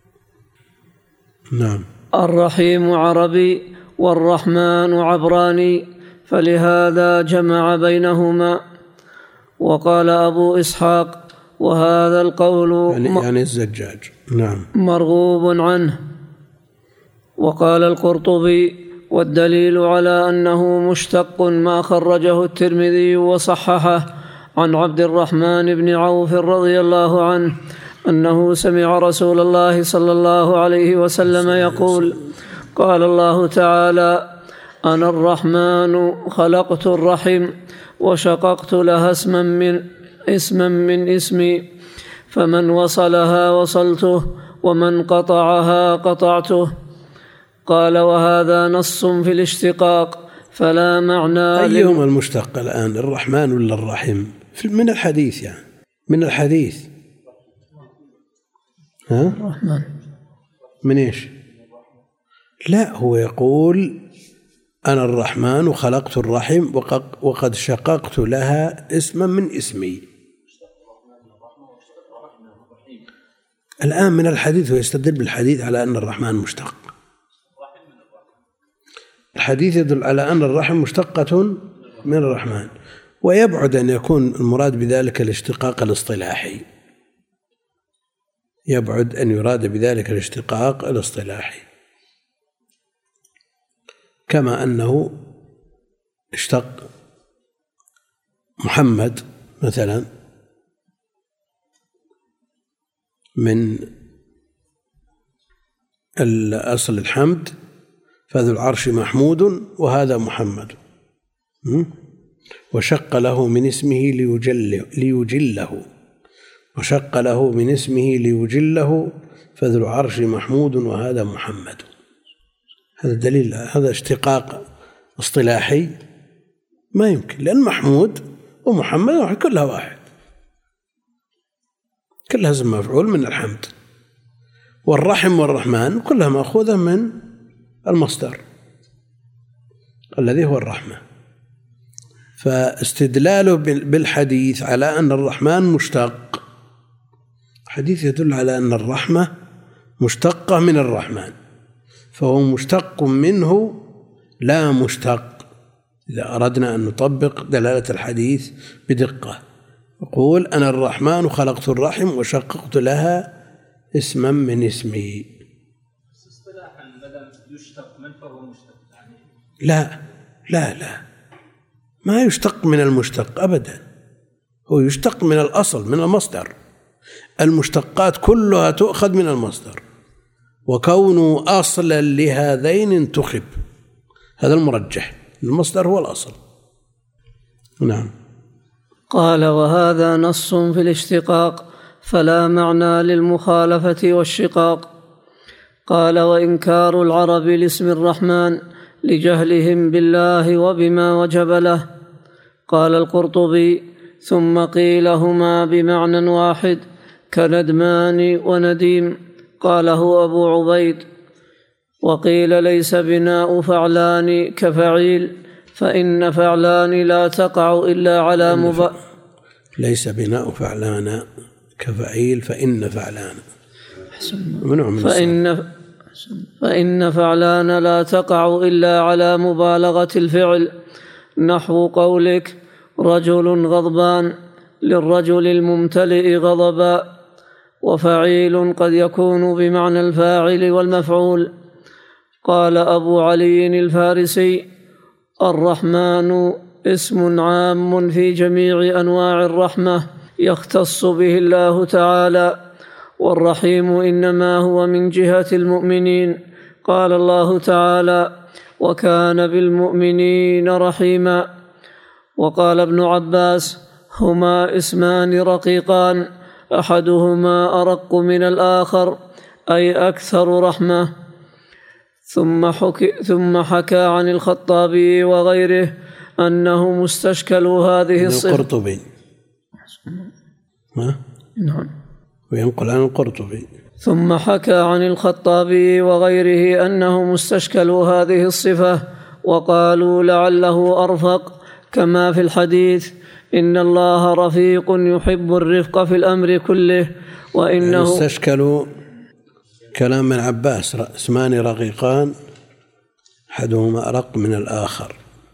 نعم. الرحيم عربي والرحمن عبراني، فلهذا جمع بينهما. وقال أبو إسحاق: وهذا القول يعني, يعني الزجاج. نعم. مرغوب عنه. وقال القرطبي: والدليل على أنه مشتق ما خرجه الترمذي وصححه عن عبد الرحمن بن عوف رضي الله عنه أنه سمع رسول الله صلى الله عليه وسلم يقول: قال الله تعالى: أنا الرحمن خلقت الرحم وشققت لها اسما من اسما من اسمي، فمن وصلها وصلته ومن قطعها قطعته. قال: وهذا نص في الاشتقاق فلا معنى. أيهما المشتق الآن، الرحمن ولا الرحم؟ من الحديث يعني من الحديث ها؟ الرحمن. من إيش؟ لا، هو يقول: أنا الرحمن وخلقت الرحم وقد شققت لها اسما من اسمي. الآن من الحديث، ويستدل بالحديث على أن الرحمن مشتق. الحديث يدل على أن الرحم مشتقة من الرحمن، ويبعد أن يكون المراد بذلك الاشتقاق الاصطلاحي، يبعد أن يراد بذلك الاشتقاق الاصطلاحي، كما أنه اشتق محمد مثلا من الأصل الحمد، فذو العرش محمود وهذا محمد، وشق له من اسمه ليجل ليجله وشق له من اسمه ليجله فذو العرش محمود وهذا محمد. هذا دليل، هذا اشتقاق اصطلاحي ما يمكن، لأن محمود ومحمد كلها واحد، كلها اسم مفعول من الحمد، والرحم والرحمن كلها مأخوذة من المصدر الذي هو الرحمة. فاستدلاله بالحديث على أن الرحمن مشتق، الحديث يدل على أن الرحمة مشتقة من الرحمن، فهو مشتق منه لا مشتق. إذا أردنا أن نطبق دلالة الحديث بدقة يقول: أنا الرحمن خلقت الرحم وشققت لها اسما من اسمي. اصطلاحا بدل يشتق من فهو مشتق يعني؟ لا لا لا ما يشتق من المشتق أبدا، هو يشتق من الأصل من المصدر. المشتقات كلها تؤخذ من المصدر، وكونه أصلا لهذين انتخب، هذا المرجح، المصدر هو الأصل. نعم. قال: وهذا نص في الاشتقاق فلا معنى للمخالفة والشقاق. قال: وإنكار العرب لاسم الرحمن لجهلهم بالله وبما وجب له. قال القرطبي: ثم قيل هما بمعنى واحد كندمان ونديم، قاله أبو عبيد. وقيل ليس بناء فعلان كفعيل، فإن فعلان لا تقع إلا على مب... ليس بناء فعلان كفعيل فإن فعلان فإن فإن فعلان لا تقع إلا على مبالغة الفعل، نحو قولك رجل غضبان للرجل الممتلئ غضبا. وفعيل قد يكون بمعنى الفاعل والمفعول. قال أبو علي الفارسي: الرحمن اسم عام في جميع أنواع الرحمة يختص به الله تعالى، والرحيم إنما هو من جهة المؤمنين. قال الله تعالى: وكان بالمؤمنين رحيما. وقال ابن عباس: هما اسمان رقيقان أحدهما أرق من الآخر، أي أكثر رحمة. ثم حكي, ثم حكى عن الخطابي وغيره أنهم استشكلوا هذه الصفة. القرطبي ما؟ نعم، وينقل عن القرطبي. ثم حكى عن الخطابي وغيره أنهم استشكلوا هذه الصفة وقالوا لعله أرفق، كما في الحديث: إن الله رفيق يحب الرفق في الأمر كله. وإنه يعني استشكلوا كلام من عباس: اسمان رقيقان أحدهما أرق من الآخر.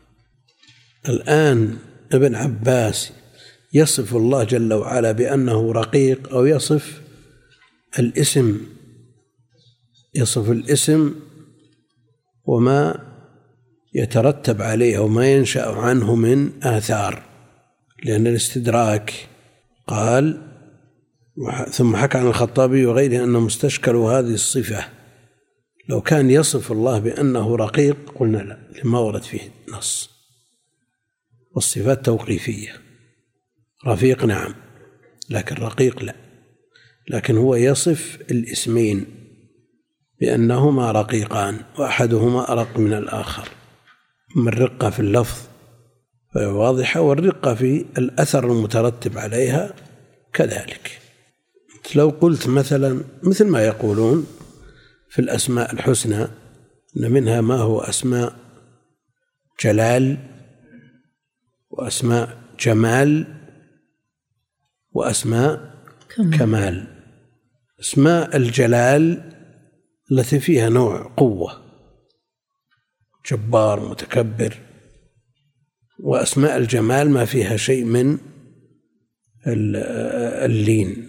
الآن ابن عباس يصف الله جل وعلا بأنه رقيق، أو يصف الاسم يصف الاسم وما يترتب عليه وما ينشأ عنه من آثار، لأن الاستدراك قال: ثم حكى عن الخطابي وغيره أنهم استشكلوا هذه الصفة. لو كان يصف الله بأنه رقيق قلنا لا، لما ورد فيه نص، والصفات توقيفية. رفيق نعم، لكن رقيق لا. لكن هو يصف الاسمين بأنهما رقيقان وأحدهما أرق من الآخر، من الرقة في اللفظ واضحة، والرقة في الأثر المترتب عليها كذلك. لو قلت مثلا مثل ما يقولون في الأسماء الحسنى أن منها ما هو أسماء جلال، وأسماء جمال، وأسماء كمال. كمال. أسماء الجلال التي فيها نوع قوة، جبار متكبر، وأسماء الجمال ما فيها شيء من اللين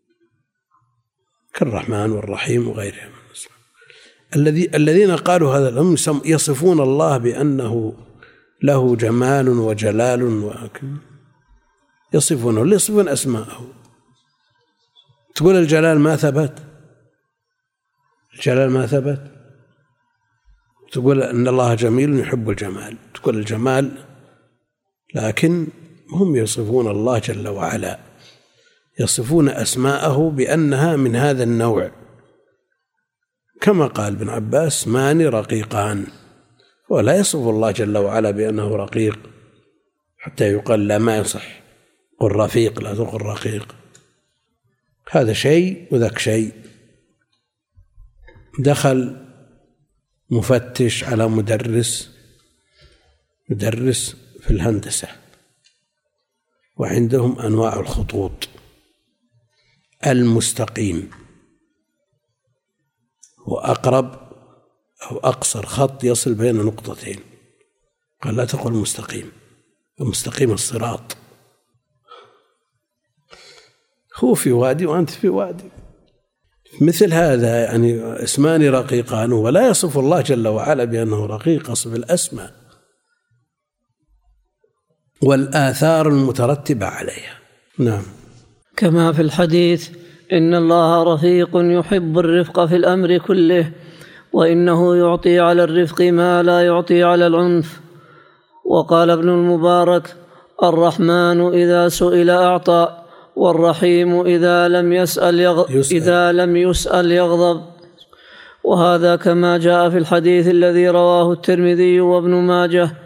كالرحمن والرحيم وغيرهم. الذي الذين قالوا هذا هم يصفون الله بأنه له جمال وجلال، يصفونه يصفون أسماءه. تقول الجلال ما ثبت، الجلال ما ثبت. تقول أن الله جميل يحب الجمال، تقول الجمال، لكن هم يصفون الله جل وعلا، يصفون أسماءه بأنها من هذا النوع، كما قال ابن عباس: اسمان رقيقان. ولا يصف الله جل وعلا بأنه رقيق حتى يقال لا، ما يصح، قل رفيق لا تقل رقيق. هذا شيء وذاك شيء. دخل مفتش على مدرس مدرس في الهندسة، وعندهم أنواع الخطوط. المستقيم هو أقرب أو أقصر خط يصل بين نقطتين، قال لا تقل مستقيم، المستقيم الصراط. هو في وادي وأنت في وادي. مثل هذا يعني اسمان رقيقان، ولا يصف الله جل وعلا بأنه رقيق، يصف الأسماء والآثار المترتبة عليها. نعم. كما في الحديث: إن الله رفيق يحب الرفق في الأمر كله، وإنه يعطي على الرفق ما لا يعطي على العنف. وقال ابن المبارك: الرحمن إذا سئل أعطى، والرحيم إذا لم يسأل يغضب, يسأل. إذا لم يسأل يغضب. وهذا كما جاء في الحديث الذي رواه الترمذي وابن ماجه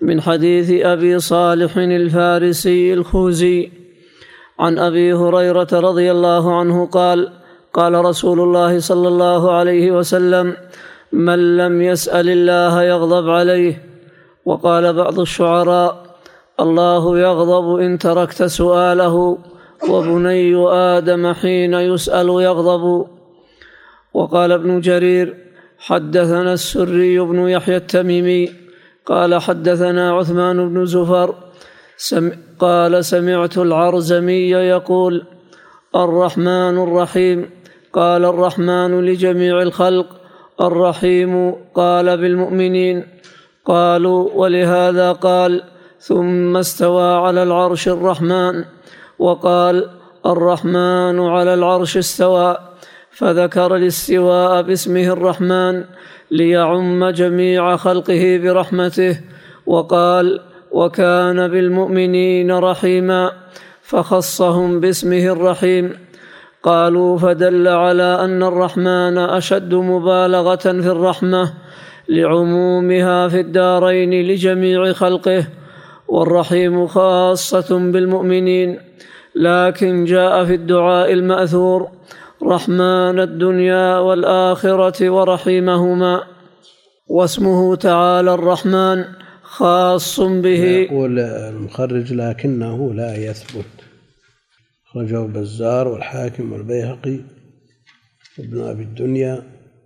من حديث أبي صالح الفارسي الخوزي عن أبي هريرة رضي الله عنه قال قال رسول الله صلى الله عليه وسلم: من لم يسأل الله يغضب عليه. وقال بعض الشعراء: الله يغضب إن تركت سؤاله، وبني آدم حين يسأل يغضب. وقال ابن جرير: حدثنا السري بن يحيى التميمي قال حدثنا عثمان بن زفر سم قال سمعت العرزمي يقول: الرحمن الرحيم. قال: الرحمن لجميع الخلق، الرحيم قال بالمؤمنين. قالوا: ولهذا قال: ثم استوى على العرش الرحمن. وقال: الرحمن على العرش استوى، فذكر الاستواء باسمه الرحمن ليعم جميع خلقه برحمته. وقال: وكان بالمؤمنين رحيما، فخصهم باسمه الرحيم. قالوا: فدل على أن الرحمن أشد مبالغة في الرحمة لعمومها في الدارين لجميع خلقه، والرحيم خاصة بالمؤمنين. لكن جاء في الدعاء المأثور: رحمن الدنيا والآخرة ورحيمهما. واسمه تعالى الرحمن خاص به. يقول المخرج: لكنه لا يثبت. خرجه البزار والحاكم والبيهقي وابن أبي الدنيا.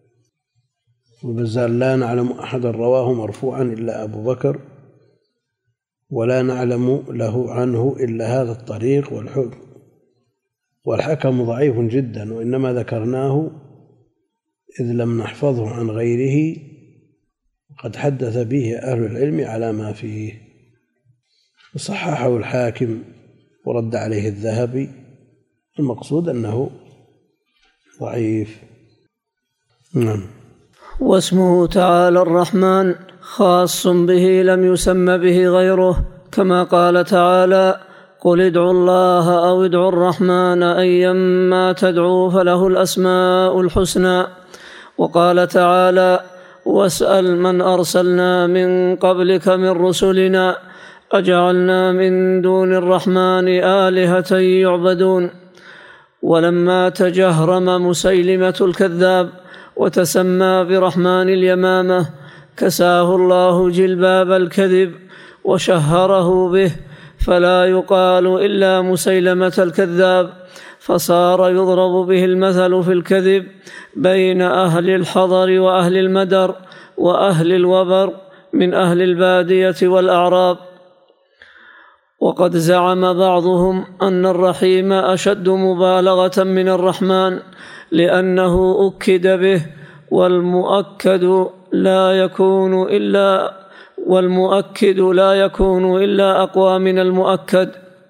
والبزار: لا نعلم أحدا رواه مرفوعا إلا أبو بكر، ولا نعلم له عنه إلا هذا الطريق والحكم والحكم ضعيف جدا، وإنما ذكرناه إذ لم نحفظه عن غيره، قد حدث به أهل العلم على ما فيه. وصححه الحاكم ورد عليه الذهبي. المقصود أنه ضعيف. نعم. واسمه تعالى الرحمن خاص به لم يسم به غيره، كما قال تعالى: قل ادعوا الله أو ادعوا الرحمن أيما تدعوا فله الأسماء الحسنى. وقال تعالى: واسأل من أرسلنا من قبلك من رسلنا أجعلنا من دون الرحمن آلهة يعبدون. ولما تجهرم مسيلمة الكذاب وتسمى برحمن اليمامة كساه الله جلباب الكذب وشهره به، فلا يقال إلا مسيلمة الكذاب، فصار يضرب به المثل في الكذب بين أهل الحضر وأهل المدر وأهل الوبر من أهل البادية والأعراب. وقد زعم بعضهم أن الرحيم أشد مبالغة من الرحمن لأنه أكد به، والمؤكد لا يكون إلا والمؤكد لا يكون إلا أقوى من المؤكد.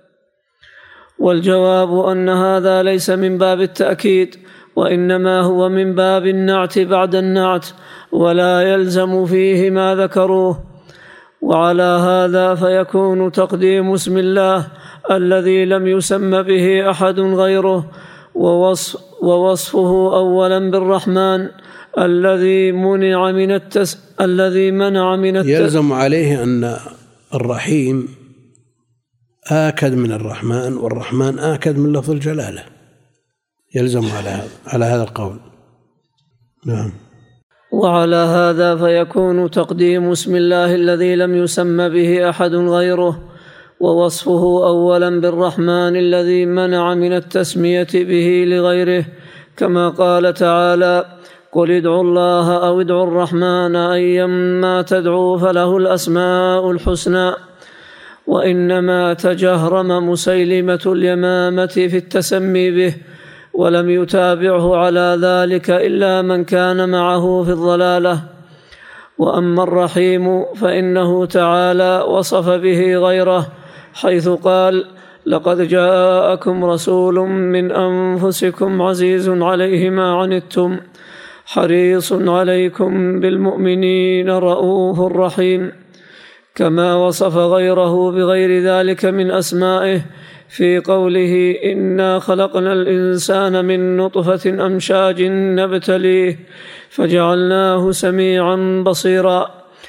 والجواب أن هذا ليس من باب التأكيد، وإنما هو من باب النعت بعد النعت، ولا يلزم فيه ما ذكروه. وعلى هذا فيكون تقديم اسم الله الذي لم يسم به أحد غيره ووصف ووصفه أولا بالرحمن الذي منع من التس الذي منع من التس يلزم عليه أن الرحيم آكد من الرحمن، والرحمن آكد من لفظ الجلالة. يلزم على هذا على هذا القول. نعم. وعلى هذا فيكون تقديم اسم الله الذي لم يسم به أحد غيره ووصفه أولا بالرحمن الذي منع من التسمية به لغيره، كما قال تعالى: قل ادعوا الله أو ادعوا الرحمن أيما تدعوا فله الأسماء الحسنى. وإنما تجهرم مسيلمة اليمامة في التسمي به، ولم يتابعه على ذلك إلا من كان معه في الضلالة. وأما الرحيم فإنه تعالى وصف به غيره، حيث قال: لقد جاءكم رسول من أنفسكم عزيز عليه ما عنتم حريص عليكم بالمؤمنين رؤوف رحيم، كما وصف غيره بغير ذلك من أسمائه في قوله: إنا خلقنا الإنسان من نطفة أمشاج نبتليه فجعلناه سميعا بصيرا.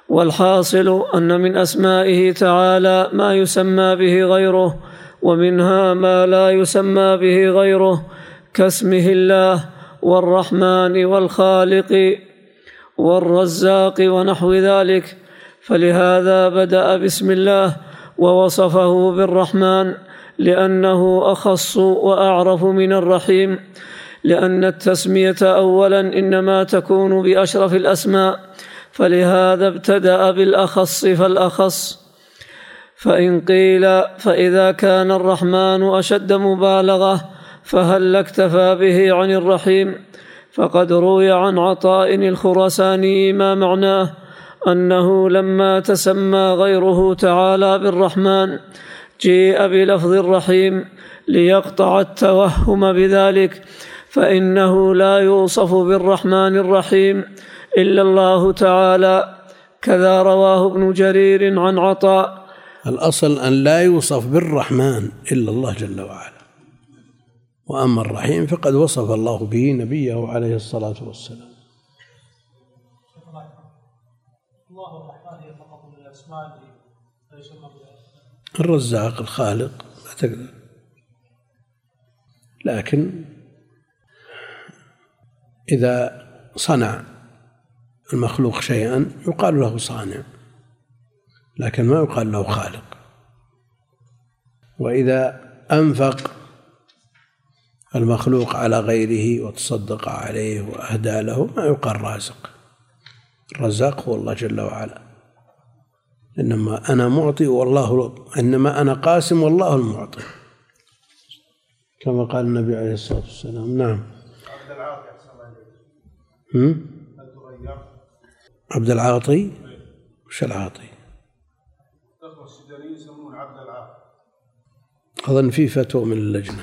والحاصل أن من أسمائه تعالى ما يسمى به غيره، ومنها ما لا يسمى به غيره كاسمه الله والرحمن والخالق والرزاق ونحو ذلك. فلهذا بدأ بسم الله ووصفه بالرحمن لأنه أخص وأعرف من الرحيم، لأن التسمية أولا إنما تكون بأشرف الأسماء، فلهذا ابتدأ بالأخص فالأخص. فإن قيل فإذا كان الرحمن أشد مبالغة فهل اكتفى به عن الرحيم؟ فقد روي عن عطاء الخراساني ما معناه أنه لما تسمى غيره تعالى بالرحمن جيء بلفظ الرحيم ليقطع التوهم بذلك، فإنه لا يوصف بالرحمن الرحيم إلا الله تعالى. كذا رواه ابن جرير عن عطاء. الأصل أن لا يوصف بالرحمن إلا الله جل وعلا، وأما الرحيم فقد وصف الله به نبيه عليه الصلاة والسلام. الله الرحمن هي فقط من الأسماء الرزاق الخالق لا تقدر، لكن إذا صنع المخلوق شيئا يقال له صانع، لكن ما يقال له خالق. وإذا أنفق المخلوق على غيره وتصدق عليه وأهدى له ما يقال رازق. الرزاق هو الله جل وعلا، إنما أنا معطي والله، إنما أنا قاسم والله المعطي، كما قال النبي عليه الصلاة والسلام. نعم. عبد العاطي أحسن عليك. عبد العاطي وش العاطي؟ الأخوة السودانيين يسمون عبد العاطي. أظن في فتوى من اللجنة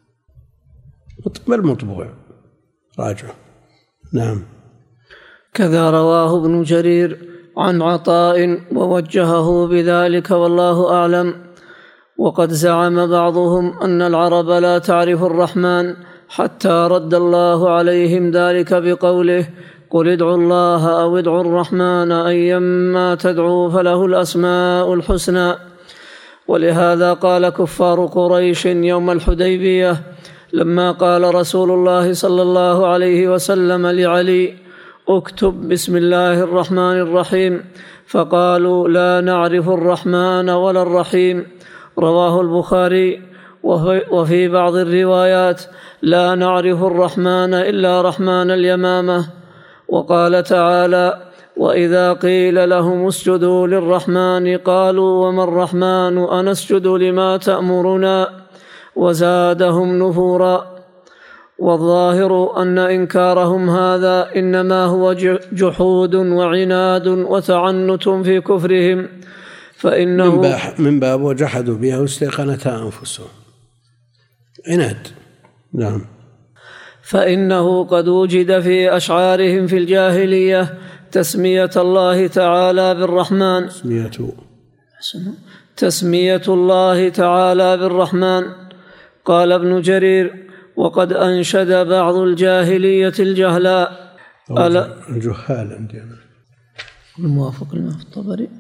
بل مطبوع، راجع. نعم. كذا رواه ابن جرير عن عطاء ووجهه بذلك والله أعلم. وقد زعم بعضهم أن العرب لا تعرف الرحمن حتى رد الله عليهم ذلك بقوله قل ادعوا الله أو ادعوا الرحمن أيما تدعوا فله الأسماء الحسنى. ولهذا قال كفار قريش يوم الحديبية لما قال رسول الله صلى الله عليه وسلم لعلي اكتب بسم الله الرحمن الرحيم، فقالوا لا نعرف الرحمن ولا الرحيم. رواه البخاري. وفي بعض الروايات لا نعرف الرحمن إلا رحمن اليمامة. وقال تعالى وإذا قيل لهم اسجدوا للرحمن قالوا وما الرحمن أنسجد لما تأمرنا وزادهم نفورا. والظاهر أن إنكارهم هذا إنما هو جحود وعناد وتعنت في كفرهم، فإنه من باب وجحدوا بها واستيقنتها أنفسهم، عناد. نعم. فإنه قد وجد في أشعارهم في الجاهلية تسمية الله تعالى بالرحمن، تسمية تسمية الله تعالى بالرحمن. قال ابن جرير وقد أنشد بعض الجاهلية الجهلاء الجهال عندنا الموافق لما في الطبري،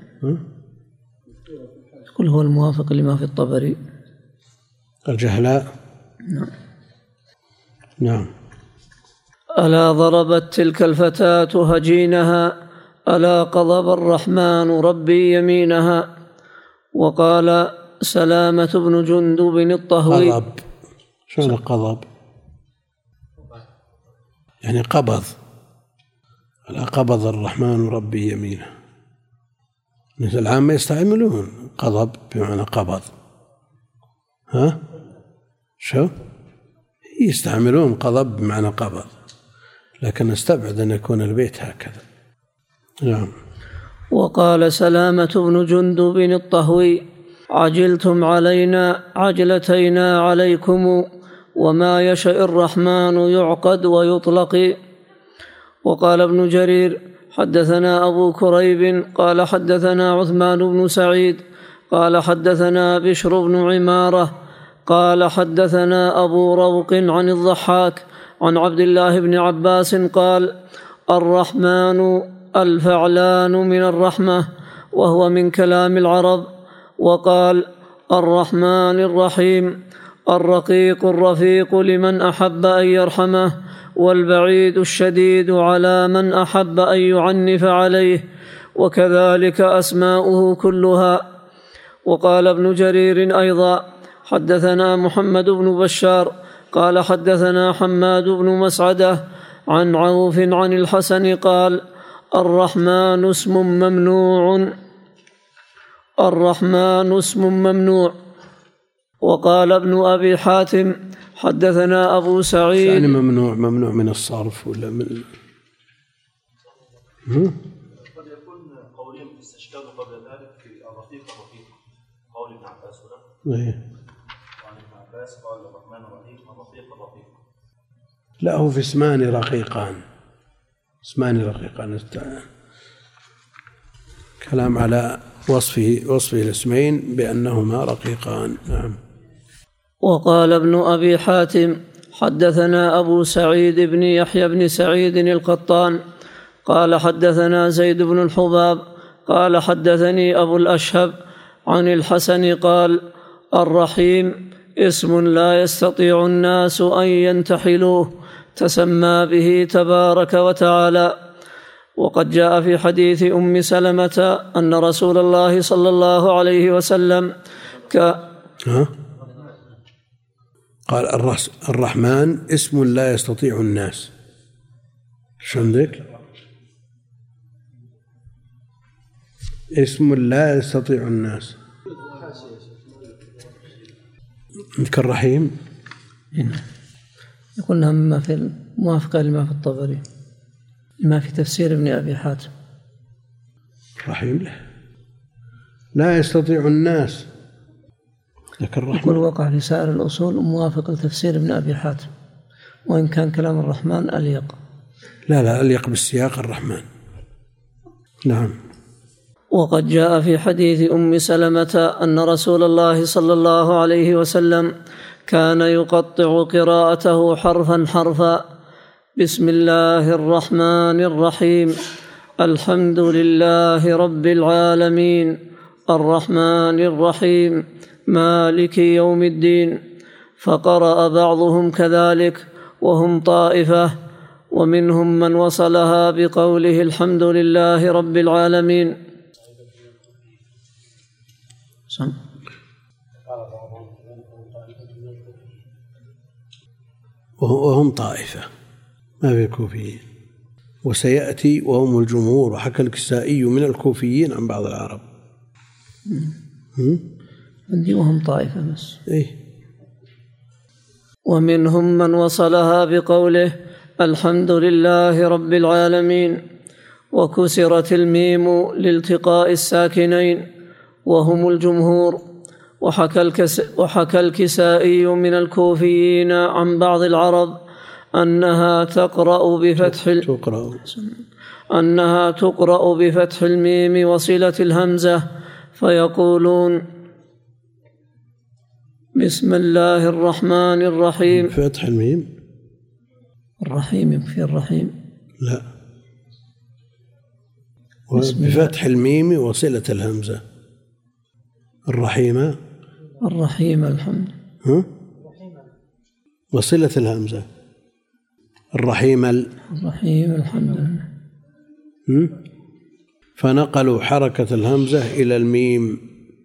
قل هو الموافق لما في الطبري الجهلاء. نعم. نعم. ألا ضربت تلك الفتاة هجينها ألا قضب الرحمن ربي يمينها. وقال سلامة بن جندب الطهوي قضب. شنو قضب؟ يعني قبض. ألا قبض الرحمن ربي يمينه. مثل العامة يستعملون قضب بمعنى قبض. ها؟ شو؟ يستعملون قضب بمعنى قبض، لكن استبعد أن يكون البيت هكذا. نعم. وقال سلامة بن جندب الطهوي عجلتم علينا عجلتينا عليكم وما يشاء الرحمن يعقد ويطلق. وقال ابن جرير حدثنا أبو كريب قال حدثنا عثمان بن سعيد قال حدثنا بشر بن عمارة قال حدثنا أبو روق عن الضحاك عن عبد الله بن عباس قال الرحمن الفعلان من الرحمة، وهو من كلام العرب. وقال الرحمن الرحيم، الرقيق الرفيق لمن أحب أن يرحمه، والبعيد الشديد على من أحب أن يعنف عليه، وكذلك أسماؤه كلها. وقال ابن جرير أيضا حدثنا محمد بن بشار قال حدثنا حماد بن مسعدة عن عوف عن الحسن قال الرحمن اسم ممنوع الرحمن اسم ممنوع. وقال ابن أبي حاتم حدثنا أبو سعيد. يعني ممنوع ممنوع من الصرف ولا من قد يكون قولهم استشكال قبل ذلك في الرفيق الرفيق، قول ابن عباس هنا. ايه وعن ابن عباس قال الرحمن الرحيم الرفيق الرفيق. لا، هو في اسمان رقيقان، اسمان رقيقان، كلام على وصفه وصفه الاسمين بأنهما رقيقان. نعم. وقال ابن أبي حاتم حدثنا أبو سعيد بن يحيى بن سعيد القطان قال حدثنا زيد بن الحباب قال حدثني أبو الأشهب عن الحسن قال الرحيم اسم لا يستطيع الناس أن ينتحلوه، تسمى به تبارك وتعالى. وقد جاء في حديث أم سلمة أن رسول الله صلى الله عليه وسلم ك... ها؟ قال الرحمن اسم لا يستطيع الناس. شو عندك؟ اسم لا يستطيع الناس كالرحيم. يقول مما في الموافقة لما في الطبري، ما في تفسير ابن أبي حاتم. رحيم له لا يستطيع الناس، يقول وقع في سائر الأصول موافق لتفسير ابن أبي حاتم، وإن كان كلام الرحمن أليق. لا لا أليق بالسياق الرحمن. نعم. وقد جاء في حديث أم سلمة أن رسول الله صلى الله عليه وسلم كان يقطع قراءته حرفا حرفا: بسم الله الرحمن الرحيم، الحمد لله رب العالمين، الرحمن الرحيم، مالك يوم الدين. فقرأ بعضهم كذلك وهم طائفة، ومنهم من وصلها بقوله الحمد لله رب العالمين. سم. وهم طائفة ما في الكوفيين، وسيأتي وهم الجمهور. وحكى الكسائي من الكوفيين عن بعض العرب. عندي وهم طائفة بس. إيه؟ ومنهم من وصلها بقوله الحمد لله رب العالمين، وكسرت الميم لالتقاء الساكنين وهم الجمهور. وحكى, الكس وحكى الكسائي من الكوفيين عن بعض العرب أنها تقرأ بفتح تقرأ أنها تقرأ بفتح الميم وصلة الهمزة، فيقولون بسم الله الرحمن الرحيم. فتح الميم الرحيم في الرحيم لا، بفتح الميم وصلة الهمزة. الرحيمة الرحيم الحمد ها؟ وصلة الهمزة الرحيم ال... الرحيم الحمد لله. فنقلوا حركة الهمزة إلى الميم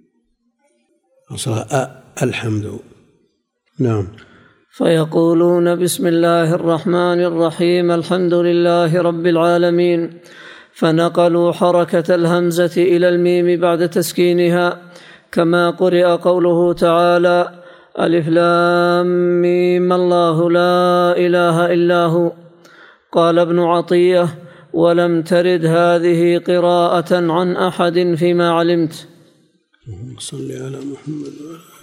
أصلها الحمد. نعم. فيقولون بسم الله الرحمن الرحيم، الحمد لله رب العالمين، فنقلوا حركة الهمزة إلى الميم بعد تسكينها، كما قرئ قوله تعالى ألف لام ميم الله لا إله إلا هو. قال ابن عطية ولم ترد هذه قراءة عن أحد فيما علمت. صل على محمد.